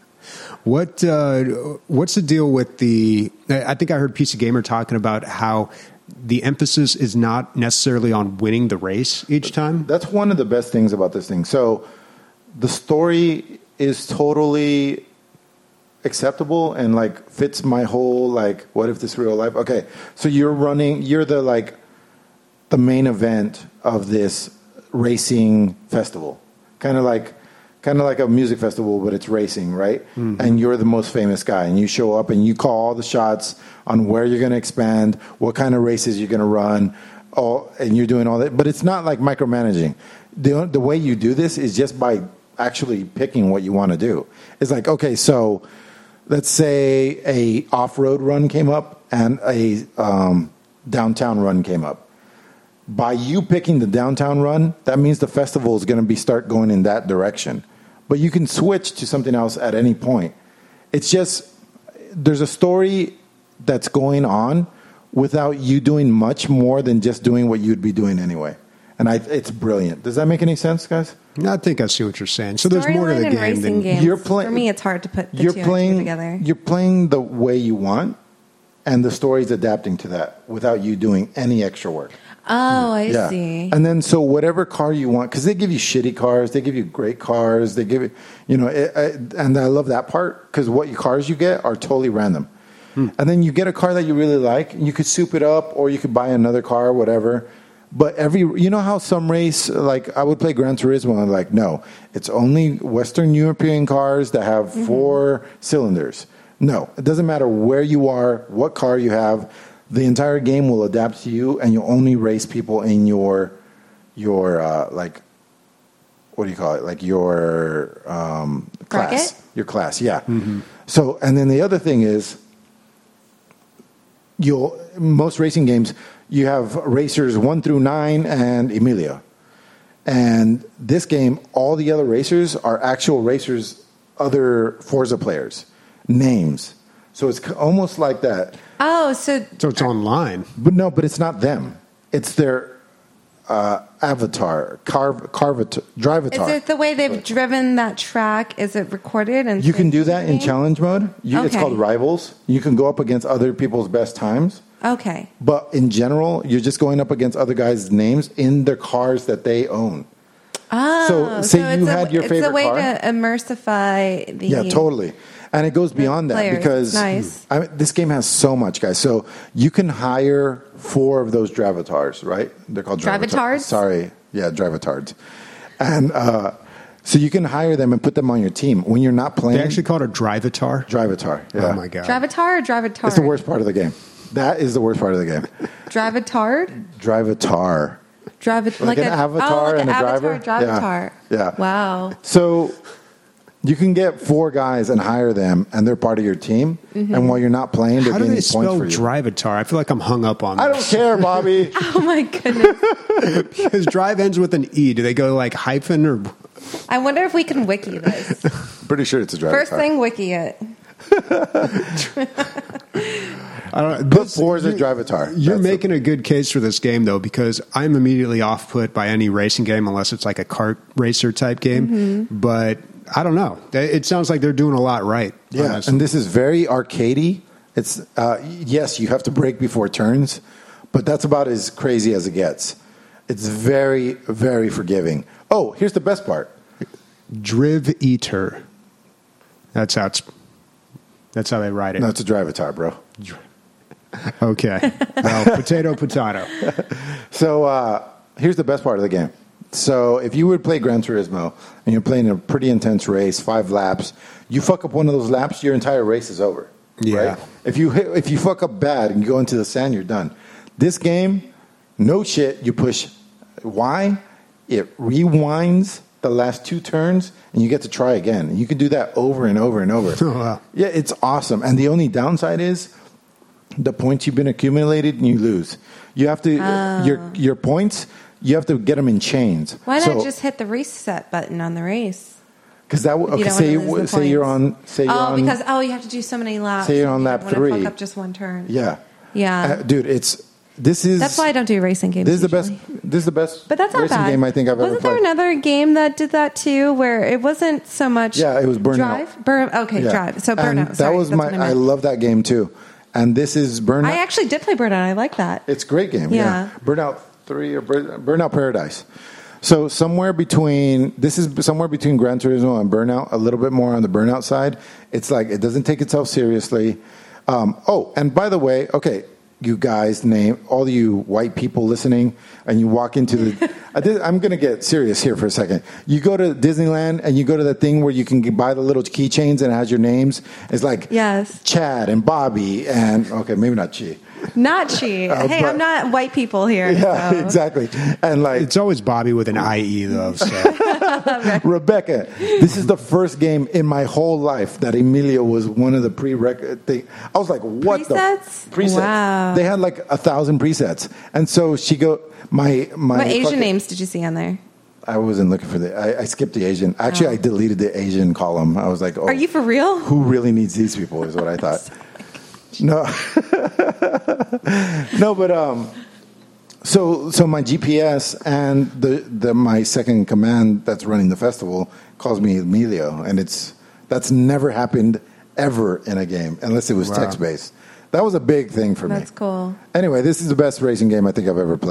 what's the deal with the? I think I heard PC Gamer talking about how the emphasis is not necessarily on winning the race each time. That's one of the best things about this thing. So the story is totally acceptable and like fits my whole like what if this real life. Okay, so you're the main event of this racing festival, kind of like a music festival, but it's racing, right? And you're the most famous guy, and you show up and you call all the shots on where you're going to expand, what kind of races you're going to run, and you're doing all that. But it's not like micromanaging. The way you do this is just by actually picking what you want to do. It's like, okay, so let's say a off-road run came up and a downtown run came up. By you picking the downtown run, that means the festival is going to start going in that direction. But you can switch to something else at any point. It's just, there's a story that's going on without you doing much more than just doing what you'd be doing anyway. And it's brilliant. Does that make any sense, guys? I think I see what you're saying. So there's more to the Storyline and game racing than games. You're play- For me, it's hard to put the You're two and two playing together. You're playing the way you want, and the story's adapting to that without you doing any extra work. Oh, I Yeah. see. And then so whatever car you want, because they give you shitty cars, they give you great cars, they give you, and I love that part because what cars you get are totally random. And then you get a car that you really like, and you could soup it up, or you could buy another car, whatever. But how some race, like I would play Gran Turismo, and I'm like, no, it's only Western European cars that have 4 cylinders. No, it doesn't matter where you are, what car you have. The entire game will adapt to you, and you'll only race people in your like, what do you call it? Like your class. Bracket? Your class, yeah. So, and then the other thing is, most racing games, you have racers 1 through 9 and Emilio. And this game, all the other racers are actual racers, other Forza players, names. So it's almost like that. Oh, so it's online. But it's not them. It's their avatar, drivatar. is it the way they've driven that track? Is it recorded? And You can do that in challenge mode. It's Okay. called Rivals. You can go up against other people's best times. Okay. But in general, you're just going up against other guys' names in their cars that they own. Oh, So say you had your favorite It's a way car. to immersify the Yeah, totally. And it goes beyond that players. because Nice. this game has so much, guys. So you can hire 4 of those drivatars, right? They're called Drivatards? Sorry. Yeah, drivatards. And so you can hire them and put them on your team. When you're not playing, They actually call it a drivatar. drivatar. Yeah. Oh my god! Drivatar or Drivatard? It's the worst part of the game. That is the worst part of the game. Drivatard? Drivatar. Like an avatar and a driver? Drivatar. Yeah. Wow. So you can get 4 guys and hire them, and they're part of your team. And while you're not playing, they're How do getting they points spell for you. drivatar? I feel like I'm hung up on I don't this. care, Bobby. Oh my goodness. Because drive ends with an E. Do they go like hyphen or? I wonder if we can wiki this. Pretty sure it's a driver. First thing, wiki it. I don't. Put Forza Drivatar. You're That's making a good case for this game, though, because I'm immediately off put by any racing game unless it's like a kart racer type game. But I don't know. It sounds like they're doing a lot right. Yeah, honestly. and this is very arcadey. It's yes, you have to brake before turns, but that's about as crazy as it gets. It's very, very forgiving. Oh, here's the best part. Driv Eater. That's how they write it. No, it's a Drivatar, bro. Okay. Well, potato. So here's the best part of the game. So if you would play Gran Turismo and you're playing a pretty intense race, 5 laps, you fuck up one of those laps, your entire race is over. Yeah. Right? If you fuck up bad and you go into the sand, you're done. This game, no shit, you push Y, it rewinds the last 2 turns, and you get to try again. And you can do that over and over and over. Oh, wow. Yeah, it's awesome. And the only downside is the points you've been accumulated and you lose. You have to your points. You have to get them in chains. Why not just hit the reset button on the race? Because that You okay. don't wanna lose the Say you're points. on. Say you're on. Because you have to do so many laps. Say you're on You lap wanna 3. Fuck up just one turn. Yeah. Yeah. Dude, this is. That's why I don't do racing games. This is the usually. best. This is the best. But that's not racing bad. game I think I've Wasn't ever played. there another game that did that too, where it wasn't so much? Yeah, it was Burnout. Drive. Yeah. Drive. So And Burnout. that Sorry, was that's my. what I meant. love that game too. And this is Burnout. I actually did play Burnout. I like that. It's a great game. Yeah. Burnout 3 or Burnout Paradise. So somewhere between Gran Turismo and Burnout, a little bit more on the Burnout side. It's like it doesn't take itself seriously. And by the way, okay, you guys, all you white people listening, and you walk into the. I'm going to get serious here for a second. You go to Disneyland and you go to that thing where you can buy the little keychains and it has your names. It's like Yes. Chad and Bobby and okay, maybe not Chi. Not she. Hey, but- I'm not white people here. Yeah, so. exactly. And like It's always Bobby with an IE, though. So. Rebecca, this is the first game in my whole life that Emilio was one of the prerequisite thing. I was like, what Presets? the presets? Wow. They had like 1,000 presets, and so she go my What Asian fucking- names did you see on there? I wasn't looking for I skipped the Asian. Actually, I deleted the Asian column. I was like, oh, Are you for real? who really needs these people? Is what I thought. No, no, but so my GPS and my second in command that's running the festival calls me Emilio, and that's never happened ever in a game unless it was text based. That was a big thing for me. That's cool. Anyway, this is the best racing game I think I've ever played.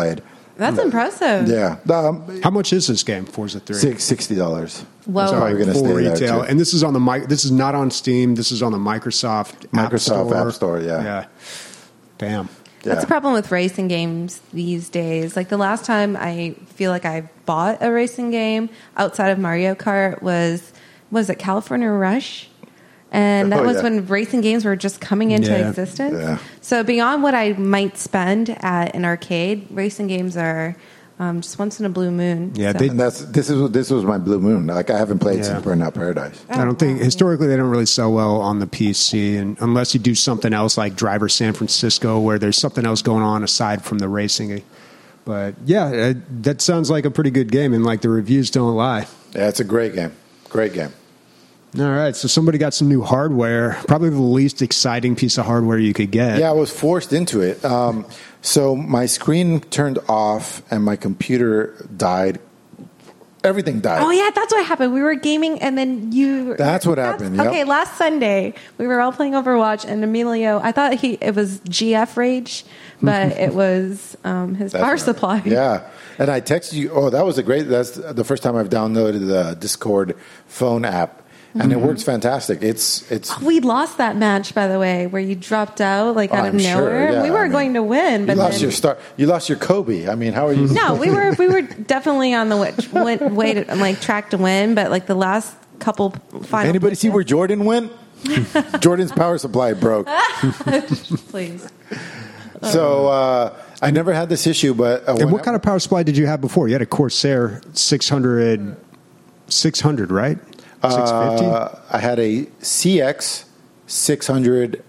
That's impressive. Yeah. How much is this game, Forza 3? $60. Whoa. So we're going to Full stay there, retail. too. And this is on the this is not on Steam. This is on the Microsoft App Store, yeah. Yeah. Damn. That's Yeah. the problem with racing games these days. Like the last time I feel like I bought a racing game outside of Mario Kart was it California Rush? And that Oh, was yeah. when racing games were just coming into Yeah. existence. Yeah. So beyond what I might spend at an arcade, racing games are just once in a blue moon. Yeah, So- they- And this was my blue moon. Like, I haven't played Yeah. since Burnout Paradise. I don't think historically they don't really sell well on the PC, and unless you do something else like Driver San Francisco, where there's something else going on aside from the racing. But yeah, that sounds like a pretty good game, and like the reviews don't lie. Yeah, it's a great game. Great game. All right, so somebody got some new hardware, probably the least exciting piece of hardware you could get. Yeah, I was forced into it. So my screen turned off and my computer died. Everything died. Oh yeah, that's what happened. We were gaming, and then you. That's what happened, yep. Okay, last Sunday we were all playing Overwatch, and Emilio. I thought it was GF rage, but it was his That's power right. supply. Yeah, and I texted you. Oh, that's the first time I've downloaded the Discord phone app, and it works fantastic. It's We lost that match, by the way, where you dropped out like out of I'm sure, nowhere. yeah, We were I mean, going to win, you but lost then, your start. You lost your Kobe. I mean, how are you? no, we were definitely on the way to like track to win, but like the last couple final. Anybody see where Jordan went? Jordan's power supply broke. Please. So I never had this issue, but And what kind of power supply did you have before? You had a Corsair 600, right? 650? I had a CX 600M.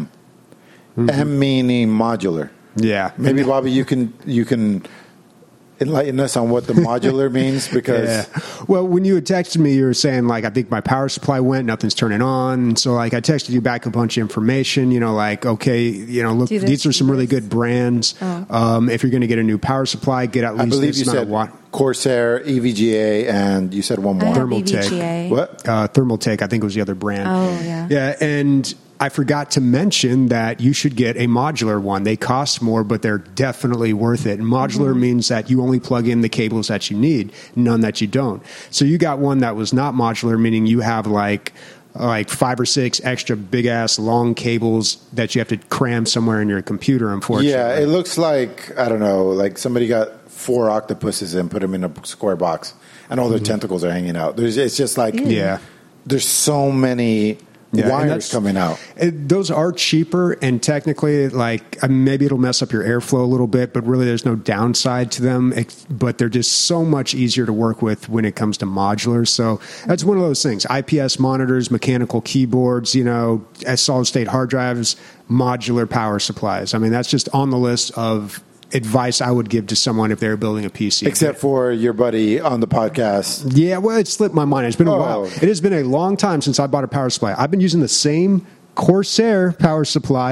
M meaning modular. Yeah. Maybe Bobby, you can enlighten us on what the modular means, because Yeah. Well, when you had texted me, you were saying, like, I think my power supply went, nothing's turning on. So, like, I texted you back a bunch of information, like, okay, look, Do this, these are some do really this. good brands. If you're going to get a new power supply, get at I least believe this you amount said of watt. Corsair, EVGA, and you said one more. Thermal Tech. BVGA. What? Thermaltake, I think was the other brand. Oh, yeah. Yeah, and I forgot to mention that you should get a modular one. They cost more, but they're definitely worth it. And modular means that you only plug in the cables that you need, none that you don't. So you got one that was not modular, meaning you have like 5 or 6 extra big ass long cables that you have to cram somewhere in your computer, unfortunately. Yeah, it looks like, I don't know, like somebody got 4 octopuses and put them in a square box, and all their tentacles are hanging out. It's just like, Yeah. there's so many Yeah, and wires that's- coming out. Those are cheaper, and technically, maybe it'll mess up your airflow a little bit, but really there's no downside to them. But they're just so much easier to work with when it comes to modular. So that's one of those things. IPS monitors, mechanical keyboards, solid state hard drives, modular power supplies. I mean, that's just on the list of advice I would give to someone if they're building a PC. Except for your buddy on the podcast. Yeah, well, it slipped my mind. It's been a while. It has been a long time since I bought a power supply. I've been using the same Corsair power supply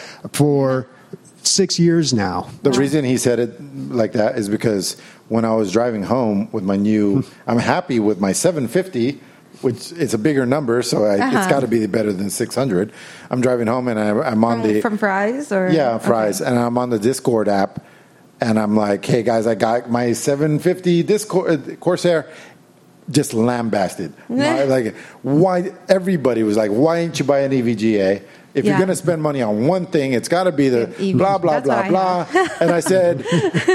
for 6 years now. The reason he said it like that is because when I was driving home with my new, I'm happy with my 750, which is a bigger number, so it's got to be better than 600. I'm driving home and I'm on from Fry's or Fry's, and I'm on the Discord app, and I'm like, hey guys, I got my 750 Discord Corsair. Just lambasted. Why? Everybody was like, why didn't you buy an EVGA? If you're going to spend money on one thing, it's got to be the blah, blah, That's blah, blah. And I said,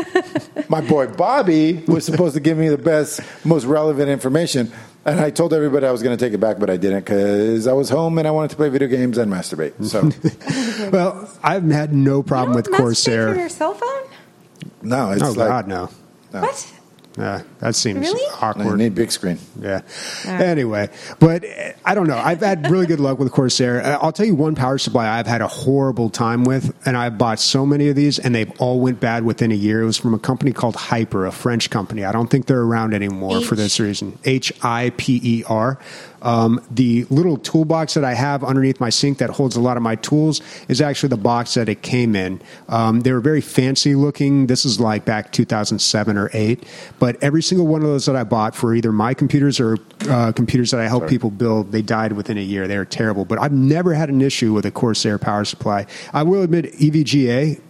my boy Bobby was supposed to give me the best, most relevant information. And I told everybody I was going to take it back, but I didn't because I was home and I wanted to play video games and masturbate. So, well, I've had no problem with Corsair. From your cell phone? no, it's God, no. What? That seems Really? You awkward. need big screen. Yeah. right. Anyway, but I don't know. I've had really good luck with Corsair. I'll tell you one power supply I've had a horrible time with, and I bought so many of these, and they've all went bad within a year. It was from a company called Hyper, a French company. I don't think they're around anymore for this reason. HIPER. The little toolbox that I have underneath my sink that holds a lot of my tools is actually the box that it came in. They were very fancy looking. This is like back 2007 or 8. But every single one of those that I bought for either my computers or computers that I help people build, they died within a year. They were terrible. But I've never had an issue with a Corsair power supply. I will admit EVGA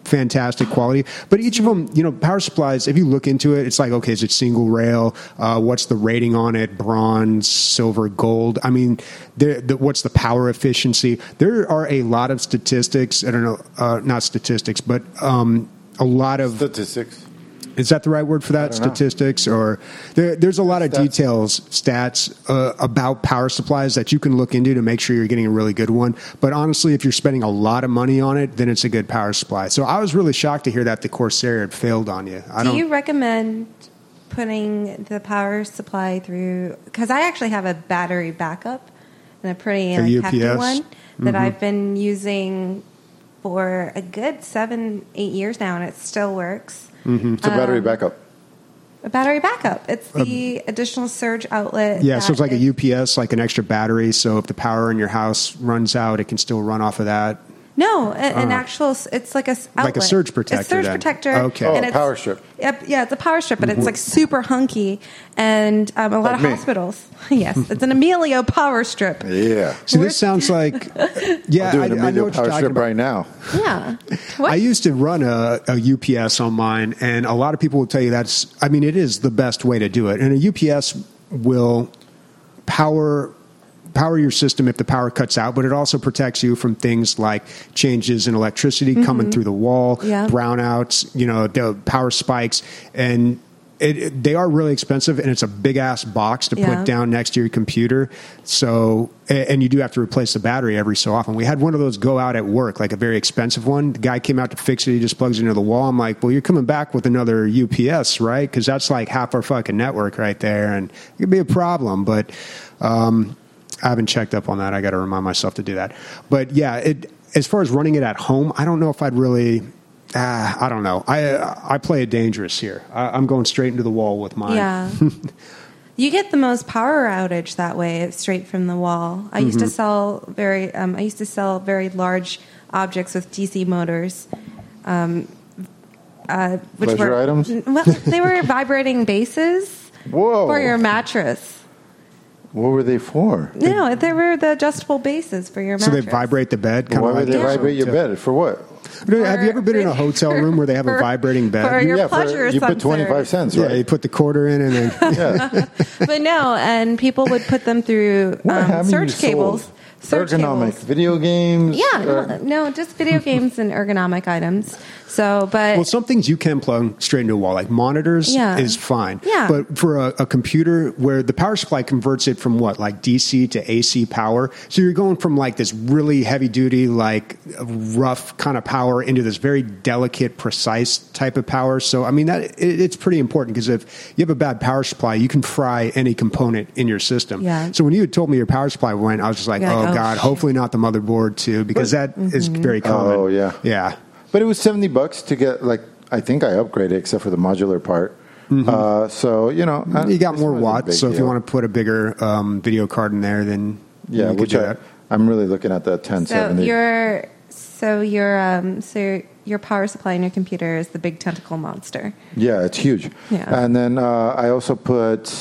fantastic quality. But each of them, power supplies, if you look into it, it's like, okay, is it single rail? What's the rating on it? Bronze, silver, gold? I mean, what's the power efficiency? There are a lot of statistics. I don't know, not statistics, but a lot of statistics. Is that the right word for that? Statistics, or there's a lot of details, stats about power supplies that you can look into to make sure you're getting a really good one. But honestly, if you're spending a lot of money on it, then it's a good power supply. So I was really shocked to hear that the Corsair had failed on you. Do you recommend putting the power supply through? Because I actually have a battery backup and a pretty hefty one that I've been using for a good 7-8 years now, and it still works. It's a battery backup. A battery backup. It's the additional surge outlet. Yeah, so it's like a UPS, like an extra battery. So if the power in your house runs out, it can still run off of that. No, an actual. It's like a outlet. Like a surge protector. It's a surge then. protector. Okay. Oh, and a power strip. Yeah, it's a power strip, but it's like super hunky, and a lot of hospitals. Yes, it's an Emilio power strip. Yeah. So this sounds like, yeah, I'm doing I know a what power you're talking strip about. right now. Yeah. What? I used to run a UPS on mine, and a lot of people will tell you it is the best way to do it. And a UPS will power your system if the power cuts out, but it also protects you from things like changes in electricity coming through the wall, brownouts, the power spikes, and they are really expensive, and it's a big ass box to put down next to your computer. So, and you do have to replace the battery every so often. We had one of those go out at work, like a very expensive one. The guy came out to fix it. He just plugs it into the wall. I'm like, well, you're coming back with another UPS, right? Because that's like half our fucking network right there, and it could be a problem. But I haven't checked up on that. I got to remind myself to do that. But yeah, as far as running it at home, I don't know if I'd really. I don't know. I play it dangerous here. I'm going straight into the wall with mine. Yeah. You get the most power outage that way. It's straight from the wall. I used to sell very large objects with DC motors. Which Pleasure were items? Well, they were vibrating bases for your mattress. What were they for? No, they were the adjustable bases for your mattress. So they vibrate the bed? Why would they vibrate your bed? For what? Have you ever been in a hotel room where they have a vibrating bed? For your pleasure you put 25 cents, right? Yeah, you put the quarter in and then... But no, and people would put them through surge cables. Ergonomic video games? Yeah, no, just video games and ergonomic items. So, but... Well, some things you can plug straight into a wall, like monitors is fine. Yeah. But for a computer where the power supply converts it from what, like DC to AC power, so you're going from like this really heavy-duty, like rough kind of power into this very delicate, precise type of power. So, I mean, it's pretty important because if you have a bad power supply, you can fry any component in your system. Yeah. So when you had told me your power supply went, I was just like, oh, God, shit. hopefully not the motherboard too, because that is very common. Oh, yeah. Yeah. But it was $70 to get, like, I think I upgraded except for the modular part. So, you know. You got more watts, so if you want to put a bigger video card in there, then you could do that. I'm really looking at that 1070. So your power supply in your computer is the big tentacle monster. Yeah, it's huge. Yeah. And then I also put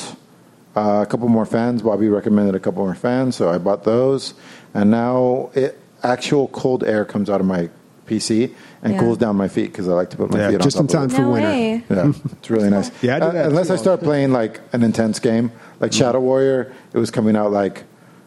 a couple more fans. Bobby recommended a couple more fans, so I bought those. And now actual cold air comes out of my PC and cools down my feet because I like to put my feet on just top in time of it. for No winter. way. Yeah, it's really nice. Yeah, I do that unless too I start playing like an intense game, like Shadow Warrior, it was coming out like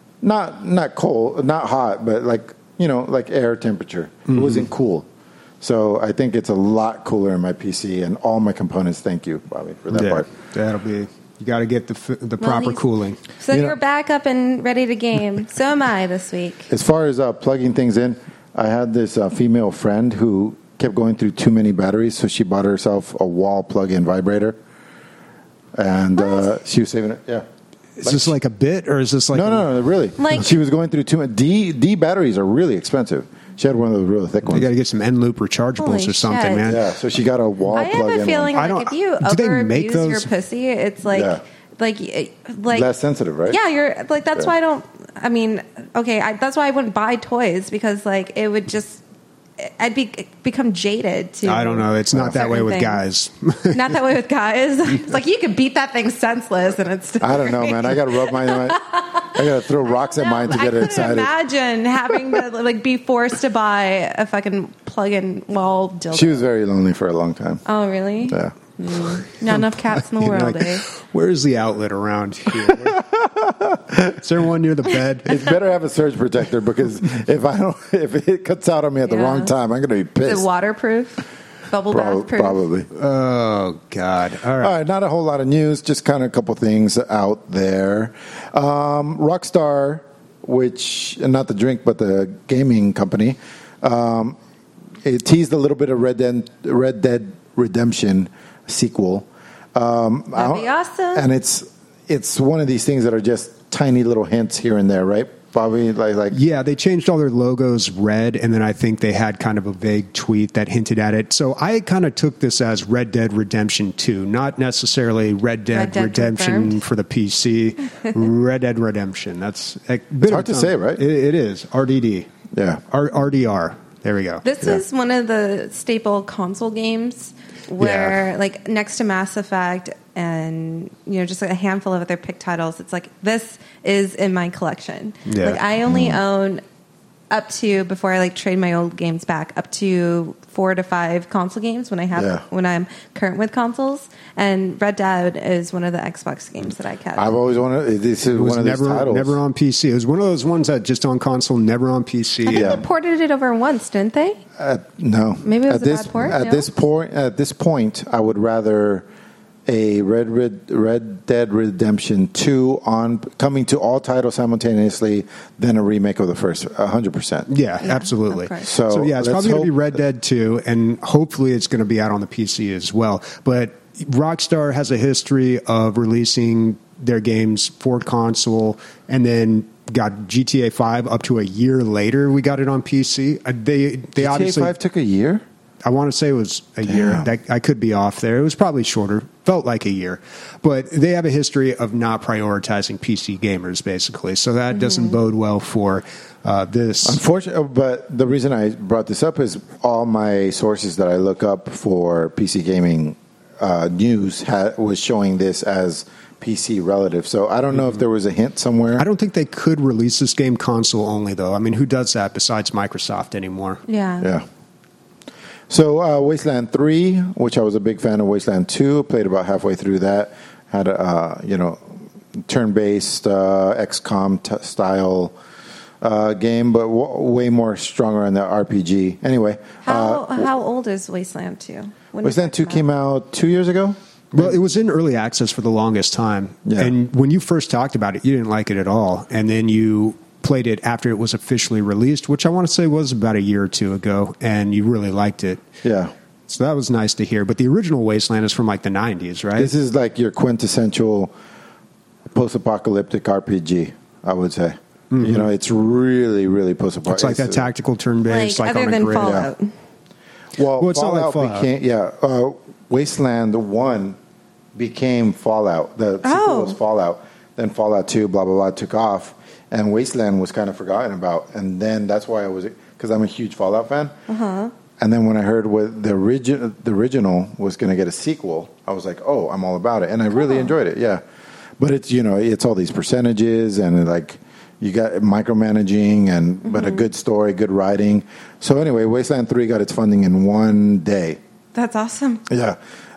not cold, not hot, but like like air temperature. It wasn't cool. So I think it's a lot cooler in my PC and all my components. Thank you, Bobby, for that part. That'll be. You got to get the proper cooling. So you're back up and ready to game. So am I this week. As far as plugging things in, I had this female friend who kept going through too many batteries, so she bought herself a wall plug-in vibrator, and she was saving it. Yeah. Is this like a bit, or is this like No, really. Like- she was going through too much. D batteries are really expensive. She had one of those really thick You ones. got to get some end loop rechargeables Holy or something, shit. man. Yeah, so she got a wall I have plug-in a feeling one. I like don't- if you do they make over abuse those? your pussy, it's like Yeah. like Less sensitive, right? Yeah, you're like that's Yeah. why I don't. I mean, okay, that's why I wouldn't buy toys because like it would just. I'd become jaded to. I don't know. It's not that way certain with things. guys. Not that way with guys. It's like you could beat that thing senseless, and it's. Still I don't know, man. I got to rub mine. I got to throw rocks at mine to get it I excited. couldn't imagine having to like be forced to buy a fucking plug-in wall dildo. She was very lonely for a long time. Oh, really? Yeah. Not enough cats in the You're world, like, eh? Where's the outlet around here? Is there one near the bed? It's better to have a surge protector because if it cuts out on me at the Yeah. wrong time, I'm going to be Is pissed. it waterproof? Bubble bath proof? Probably. Oh, God. All All right. right, not a whole lot of news, just kind of a couple things out there. Rockstar, which, not the drink, but the gaming company, it teased a little bit of Red Dead Redemption sequel. That'd be awesome. And it's one of these things that are just tiny little hints here and there, right, Bobby? Like Yeah, they changed all their logos red, and then I think they had kind of a vague tweet that hinted at it. So I kind of took this as Red Dead Redemption 2, not necessarily Red Dead Redemption confirmed. for the PC. Red Dead Redemption. That's a bit It's hard to say, right? It is. RDD. Yeah. RDR. There we go. This is one of the staple console games where, like, next to Mass Effect and, just like a handful of other pick titles, it's like, this is in my collection. Yeah. Like, I only own up to, before I, like, trade my old games back, up to 4 to 5 console games when I'm current with consoles. And Red Dead is one of the Xbox games that I kept. I've always wanted. This is It was one of these titles. never on PC. It was one of those ones that just on console, never on PC. I think Yeah. they ported it over once, didn't they? No, Maybe it was at a this, bad port, At no? this point, I would rather a Red Dead Redemption 2 coming to all titles simultaneously than a remake of the first. 100%. Yeah, absolutely. of course. So yeah, it's let's probably going to be hope Red Dead 2, and hopefully it's going to be out on the PC as well. But Rockstar has a history of releasing their games for console, and then got GTA 5 up to a year later. We got it on PC. They GTA obviously 5 took a year. I want to say it was a year. Damn. I could be off there. It was probably shorter. Felt like a year. But they have a history of not prioritizing PC gamers, basically. So that doesn't bode well for this. Unfortunately, but the reason I brought this up is all my sources that I look up for PC gaming news was showing this as PC relative. So I don't know if there was a hint somewhere. I don't think they could release this game console only, though. I mean, who does that besides Microsoft anymore? Yeah. So Wasteland 3, which I was a big fan of Wasteland 2, played about halfway through that. Had a turn-based XCOM style game, but way more stronger on the RPG. Anyway, How old is Wasteland 2? Wasteland 2 came out 2 years ago. Well, it was in early access for the longest time. Yeah. And when you first talked about it, you didn't like it at all. And then you played it after it was officially released, which I want to say was about a year or two ago, and you really liked it. Yeah. So that was nice to hear. But the original Wasteland is from like the 90s, right? This is like your quintessential post-apocalyptic RPG, I would say. It's really, really post-apocalyptic. It's like that tactical turn-based, like other on a than grid. Fallout. Well, it's not like Fallout. became Wasteland 1 became Fallout. The sequel was Fallout. Then Fallout 2, blah, blah, blah, took off. And Wasteland was kind of forgotten about. And then that's why because I'm a huge Fallout fan. Uh-huh. And then when I heard the original was going to get a sequel, I was like, oh, I'm all about it. And I really enjoyed it, yeah. But it's all these percentages and like you got micromanaging but a good story, good writing. So anyway, Wasteland 3 got its funding in one day. That's awesome. Yeah.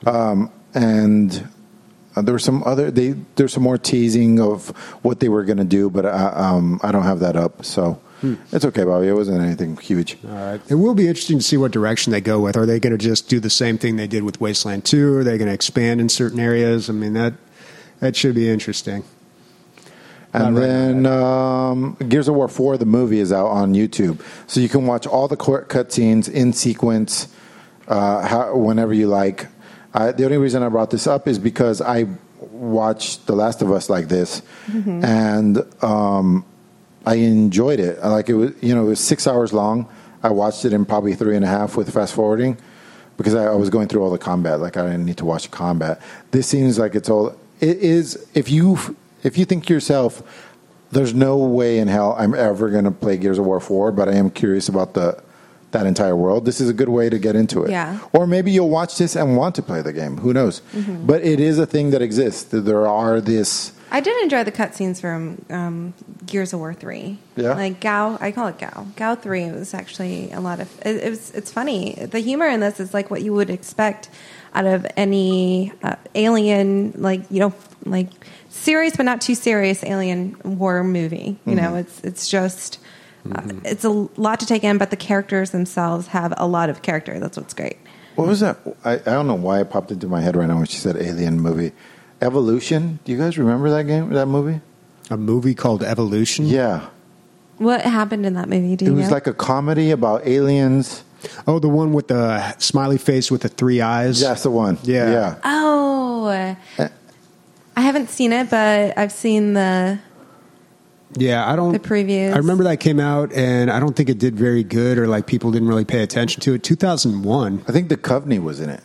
And there was there's some more teasing of what they were going to do, but I don't have that up. So it's okay, Bobby. It wasn't anything huge. All right. It will be interesting to see what direction they go with. Are they going to just do the same thing they did with Wasteland 2? Are they going to expand in certain areas? I mean, that should be interesting. And then Gears of War 4, the movie, is out on YouTube. So you can watch all the cutscenes in sequence whenever you like. The only reason I brought this up is because I watched The Last of Us like this, and I enjoyed it. Like it was 6 hours long. I watched it in probably 3.5 with fast forwarding because I was going through all the combat. Like I didn't need to watch the combat. This seems like it is. If you think to yourself, there's no way in hell I'm ever going to play Gears of War 4, but I am curious about that entire world. This is a good way to get into it. Yeah. Or maybe you'll watch this and want to play the game. Who knows? But it is a thing that exists. There are this. I did enjoy the cutscenes from Gears of War 3. Yeah? Like Gao, I call it Gao. Gao 3 was actually a lot of... It's funny. The humor in this is like what you would expect out of any alien, like, you know, like serious but not too serious alien war movie. You know, it's just... it's a lot to take in, but the characters themselves have a lot of character. That's what's great. What was that? I don't know why it popped into my head right now when she said alien movie. Evolution? Do you guys remember that movie? A movie called Evolution? Yeah. What happened in that movie? Do you know? It was like a comedy about aliens. Oh, the one with the smiley face with the 3 eyes? That's the one. Yeah. Oh. I haven't seen it, but I've seen the previews. I remember that came out, and I don't think it did very good, or like people didn't really pay attention to it. 2001. I think the Coveney was in it.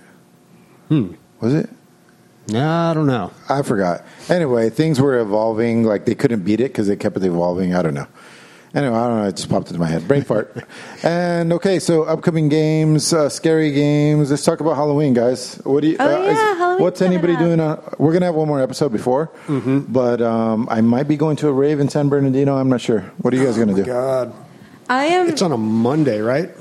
Was it? No, I don't know. I forgot. Anyway, things were evolving. Like they couldn't beat it because they kept it evolving. I don't know. Anyway, I don't know. It just popped into my head. Brain fart. And okay, so upcoming games, scary games. Let's talk about Halloween, guys. What do you? Halloween. What's anybody doing? We're gonna have one more episode before, but I might be going to a rave in San Bernardino. I'm not sure. What are you guys gonna do? God, I am. it's on a Monday, right?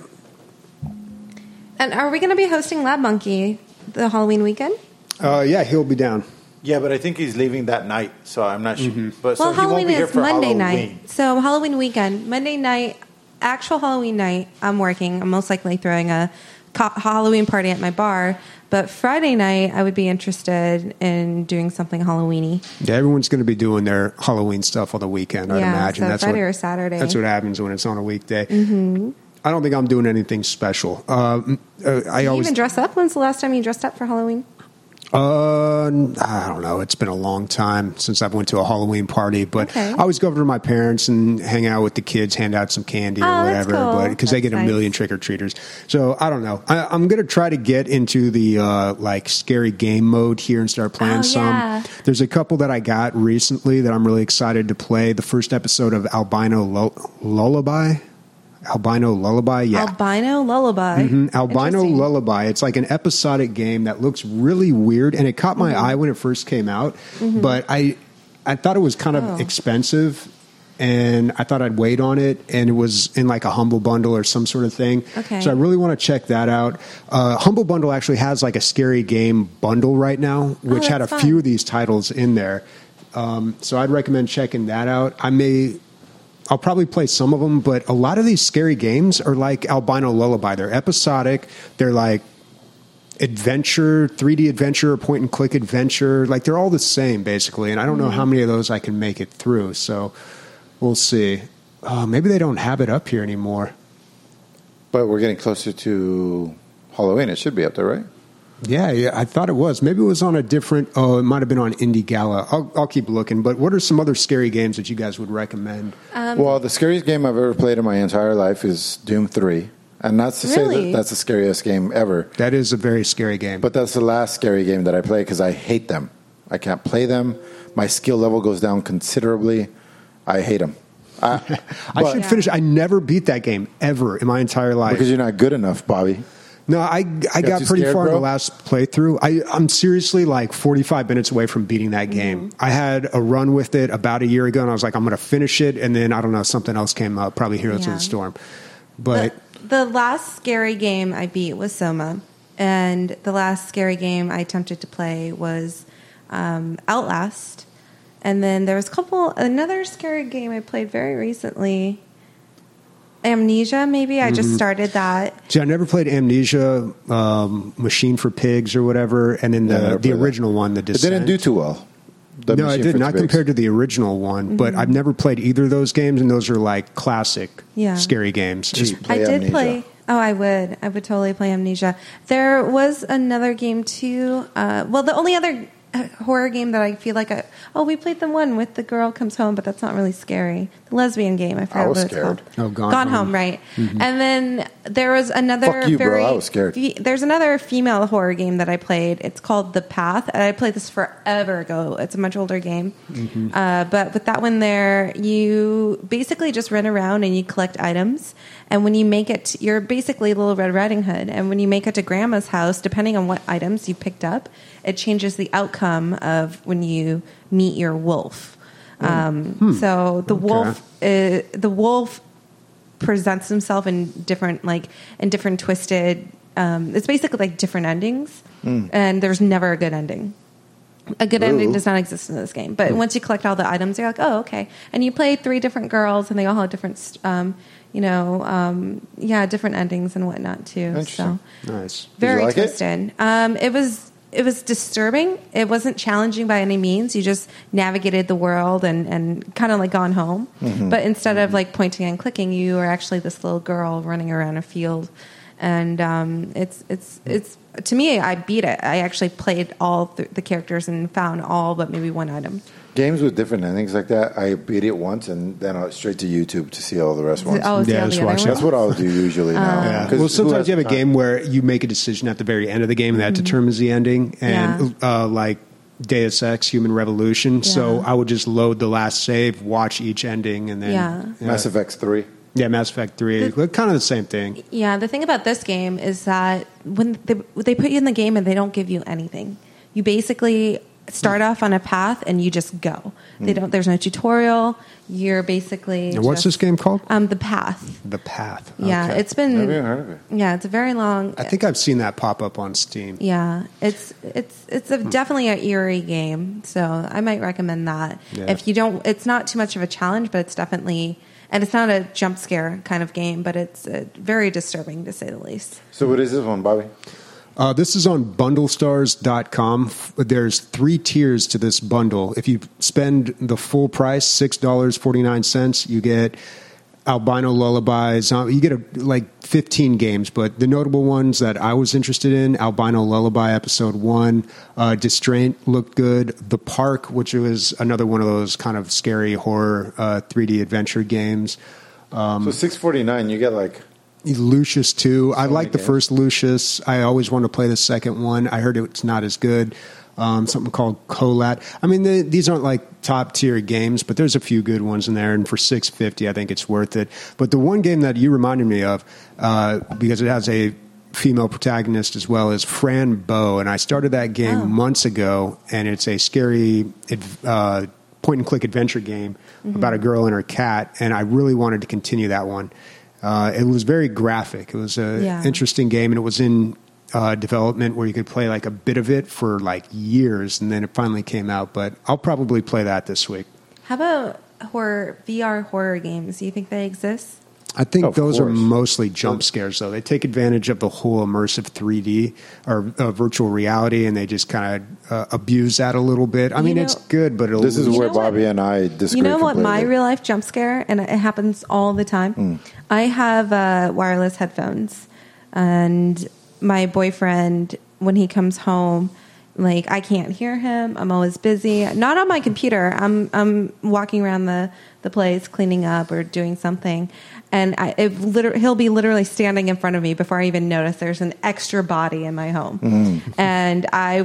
And are we going to be hosting Lab Monkey the Halloween weekend? Yeah, he'll be down. Yeah, but I think he's leaving that night, so I'm not sure. But Well, so he won't Halloween be here is for Monday Halloween. night. So Halloween weekend, Monday night, actual Halloween night, I'm working. I'm most likely throwing a Halloween party at my bar. But Friday night, I would be interested in doing something Halloweeny. Yeah, everyone's going to be doing their Halloween stuff on the weekend, I'd imagine. So That's Friday or Saturday. That's what happens when it's on a weekday. I don't think I'm doing anything special. Do you even dress up? When's the last time you dressed up for Halloween? I don't know. It's been a long time since I've went to a Halloween party, but I always go over to my parents and hang out with the kids, hand out some candy or whatever, that's cool. because they get a million trick-or-treaters. So I don't know. I'm going to try to get into the like scary game mode here and start playing some. Yeah. There's a couple that I got recently that I'm really excited to play. The first episode of Albino Lullaby. Albino Lullaby, yeah. Albino Lullaby. Albino Lullaby. It's like an episodic game that looks really weird, and it caught my eye when it first came out. But I thought it was kind of expensive, and I thought I'd wait on it, and it was in like a Humble Bundle or some sort of thing. Okay. So I really want to check that out. Humble Bundle actually has like a scary game bundle right now, which had a few of these titles in there. So I'd recommend checking that out. I'll probably play some of them, but a lot of these scary games are like Albino Lullaby. They're episodic. They're like adventure, 3D adventure, point-and-click adventure. Like, they're all the same, basically. And I don't know how many of those I can make it through. So we'll see. Maybe they don't have it up here anymore. But we're getting closer to Halloween. It should be up there, right? Yeah, I thought it was. Maybe it was on a different... Oh, it might have been on Indie Gala. I'll keep looking. But what are some other scary games that you guys would recommend? Well, the scariest game I've ever played in my entire life is Doom 3. And that's to say that that's the scariest game ever. That is a very scary game. But that's the last scary game that I play because I hate them. I can't play them. My skill level goes down considerably. I hate them. I should finish. I never beat that game ever in my entire life. Because you're not good enough, Bobby. No, I got pretty far in the last playthrough. I'm seriously like 45 minutes away from beating that game. I had a run with it about a year ago, and I was like, I'm going to finish it. And then, I don't know, something else came up, probably Heroes of the Storm. But the last scary game I beat was Soma. And the last scary game I attempted to play was Outlast. And then there was another scary game I played very recently. Amnesia, maybe. I just started that. See, I never played Amnesia, Machine for Pigs or whatever, and then the original one, The Descent. It didn't do too well. No, it did not compared to the original one, but I've never played either of those games, and those are like classic scary games. I did play... Oh, I would. I would totally play Amnesia. There was another game, too. Well, the only other horror game that I feel like we played the one with the girl comes home, but that's not really scary. The lesbian game. I forgot what it's called. Oh, Gone Home, right. And then there was another... Fuck you, bro. I was scared. There's another female horror game that I played. It's called The Path. And I played this forever ago. It's a much older game. But with that one there, you basically just run around and you collect items. And when you make it, you're basically Little Red Riding Hood. And when you make it to Grandma's house, depending on what items you picked up, it changes the outcome outcome of when you meet your wolf. So the wolf presents himself in different twisted. It's basically like different endings, and there's never a good ending. A good ending does not exist in this game. But once you collect all the items, you're like, oh, okay. And you play 3 different girls, and they all have different, different endings and whatnot too. So Nice. very like twisted. It was disturbing. It wasn't challenging by any means. You just navigated the world and kind of like gone home. But instead of like pointing and clicking, you are actually this little girl running around a field. And it's to me, I beat it. I actually played all the characters and found all but maybe one item. Games with different endings like that, I beat it once and then I'll straight to YouTube to see all the rest ones. Oh, see all just the other watch it. That's what I'll do usually now. Yeah. 'Cause Well, sometimes who you have has a the game where you make a decision at the very end of the game and that determines the ending. And like Deus Ex, Human Revolution. So Yeah. I would just load the last save, watch each ending, and then Mass Effect 3. Yeah, Mass Effect 3. Kind of the same thing. Yeah, the thing about this game is that when they put you in the game and they don't give you anything, you basically start off on a path and you just go. There's no tutorial. You're basically. And what's this game called? The Path. The Path. Yeah, Okay. it's been. Never even heard of it. Yeah, it's a very long. I think I've seen that pop up on Steam. Yeah, it's definitely an eerie game, so I might recommend that. Yeah. If you don't, it's not too much of a challenge, but it's definitely, and it's not a jump scare kind of game, but it's very disturbing to say the least. So what is this one, Bobby? This is on bundlestars.com. There's 3 tiers to this bundle. If you spend the full price, $6.49, you get Albino Lullabies. You get like 15 games, but the notable ones that I was interested in, Albino Lullaby Episode 1, Distraint looked good. The Park, which was another one of those kind of scary horror 3D adventure games. So $6.49, you get like... Lucius 2. I like the games. first Lucius. I always want to play the second one. I heard it's not as good. Something called Colat. I mean, these aren't like top tier games, but there's a few good ones in there. And for $6.50, I think it's worth it. But the one game that you reminded me of, because it has a female protagonist as well, is Fran Bow. And I started that game months ago, and it's a scary point and click adventure game about a girl and her cat. And I really wanted to continue that one. It was very graphic. It was an interesting game, and it was in development where you could play like a bit of it for like years, and then it finally came out. But I'll probably play that this week. How about VR horror games? Do you think they exist? I think Of those are course. mostly jump scares, though. They take advantage of the whole immersive 3D or virtual reality, and they just kind of abuse that a little bit. I mean, know- it's good, but This is where know what? Bobby and I disagree You know what my completely. real life jump scare, and it happens all the time? I have wireless headphones, and my boyfriend, when he comes home, like I can't hear him. I'm always busy. Not on my computer. I'm walking around the place, cleaning up or doing something, and he'll be literally standing in front of me before I even notice there's an extra body in my home. And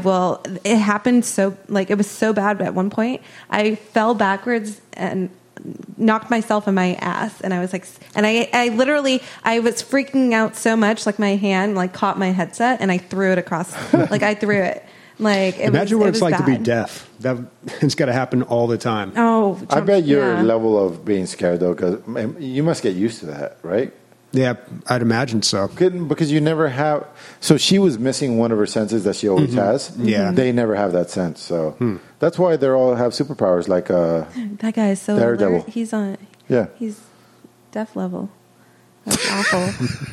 it happened it was so bad, but at one point I fell backwards and knocked myself in my ass, and I was like, and I literally was freaking out so much, like my hand like caught my headset and I threw it across, like I threw it. Like imagine what it's like to be bad. deaf. It's got to happen all the time. Oh, I bet your yeah. level of being scared, though, because you must get used to that, right? Yeah, I'd imagine so. Because you never have... So she was missing one of her senses that she always has. Yeah. They never have that sense. So that's why they all have superpowers like... That guy is so Daredevil. alert. He's deaf level. That's awful.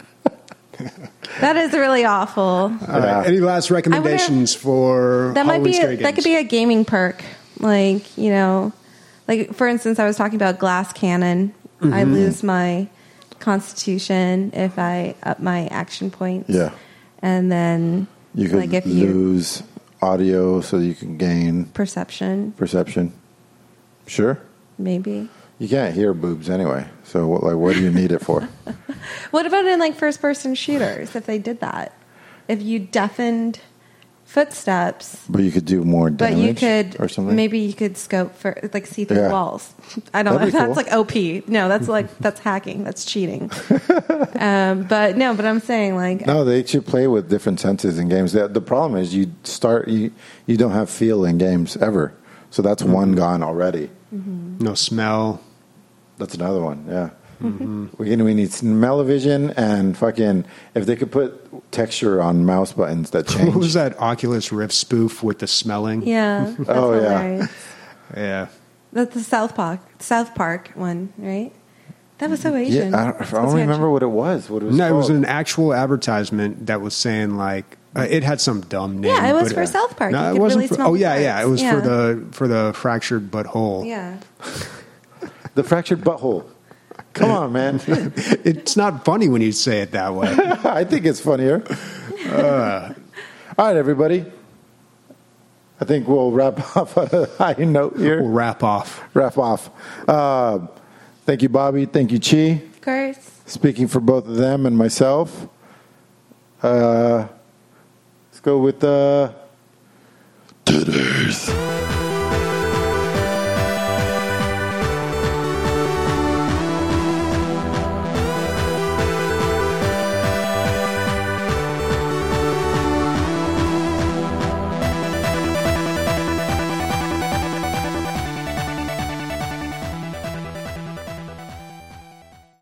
That is really awful. All right. Any last recommendations for That might Halloween be scary that games? could be a gaming perk. Like, like for instance, I was talking about glass cannon. I lose my constitution if I up my action points. Yeah. And then You could like if you lose audio so you can gain perception, Sure. maybe. You can't hear boobs anyway. So what do you need it for? What about in like first person shooters if they did that? If you deafened footsteps. But you could do more But damage you could or something. maybe you could scope for like see through Yeah. walls. I don't know. That'd be That's cool. like OP. No, that's like that's hacking. That's cheating. But I'm saying like No, they should play with different senses in games. The problem is you don't have feel in games ever. So that's one gone already. No smell. That's another one. Yeah. We need smell-o-vision and fucking if they could put texture on mouse buttons that change. What was that Oculus Rift spoof with the smelling? yeah. That's Oh, yeah. hilarious. Yeah. That's the South Park one, right? That was so Asian. Yeah, I don't remember what it was. What it was No, it was called. an actual advertisement that was saying like it had some dumb name. Yeah, it was but, for South Park. No, You it could wasn't. really For, smell oh the yeah, yeah. It parts. was Yeah. for the fractured butthole. Yeah. The fractured butthole. Come on, man. It's not funny when you say it that way. I think it's funnier. All right, everybody. I think we'll wrap off on a high note here. We'll wrap off. Wrap off. Thank you, Bobby. Thank you, Chi. Of course. Speaking for both of them and myself. Let's go with titties.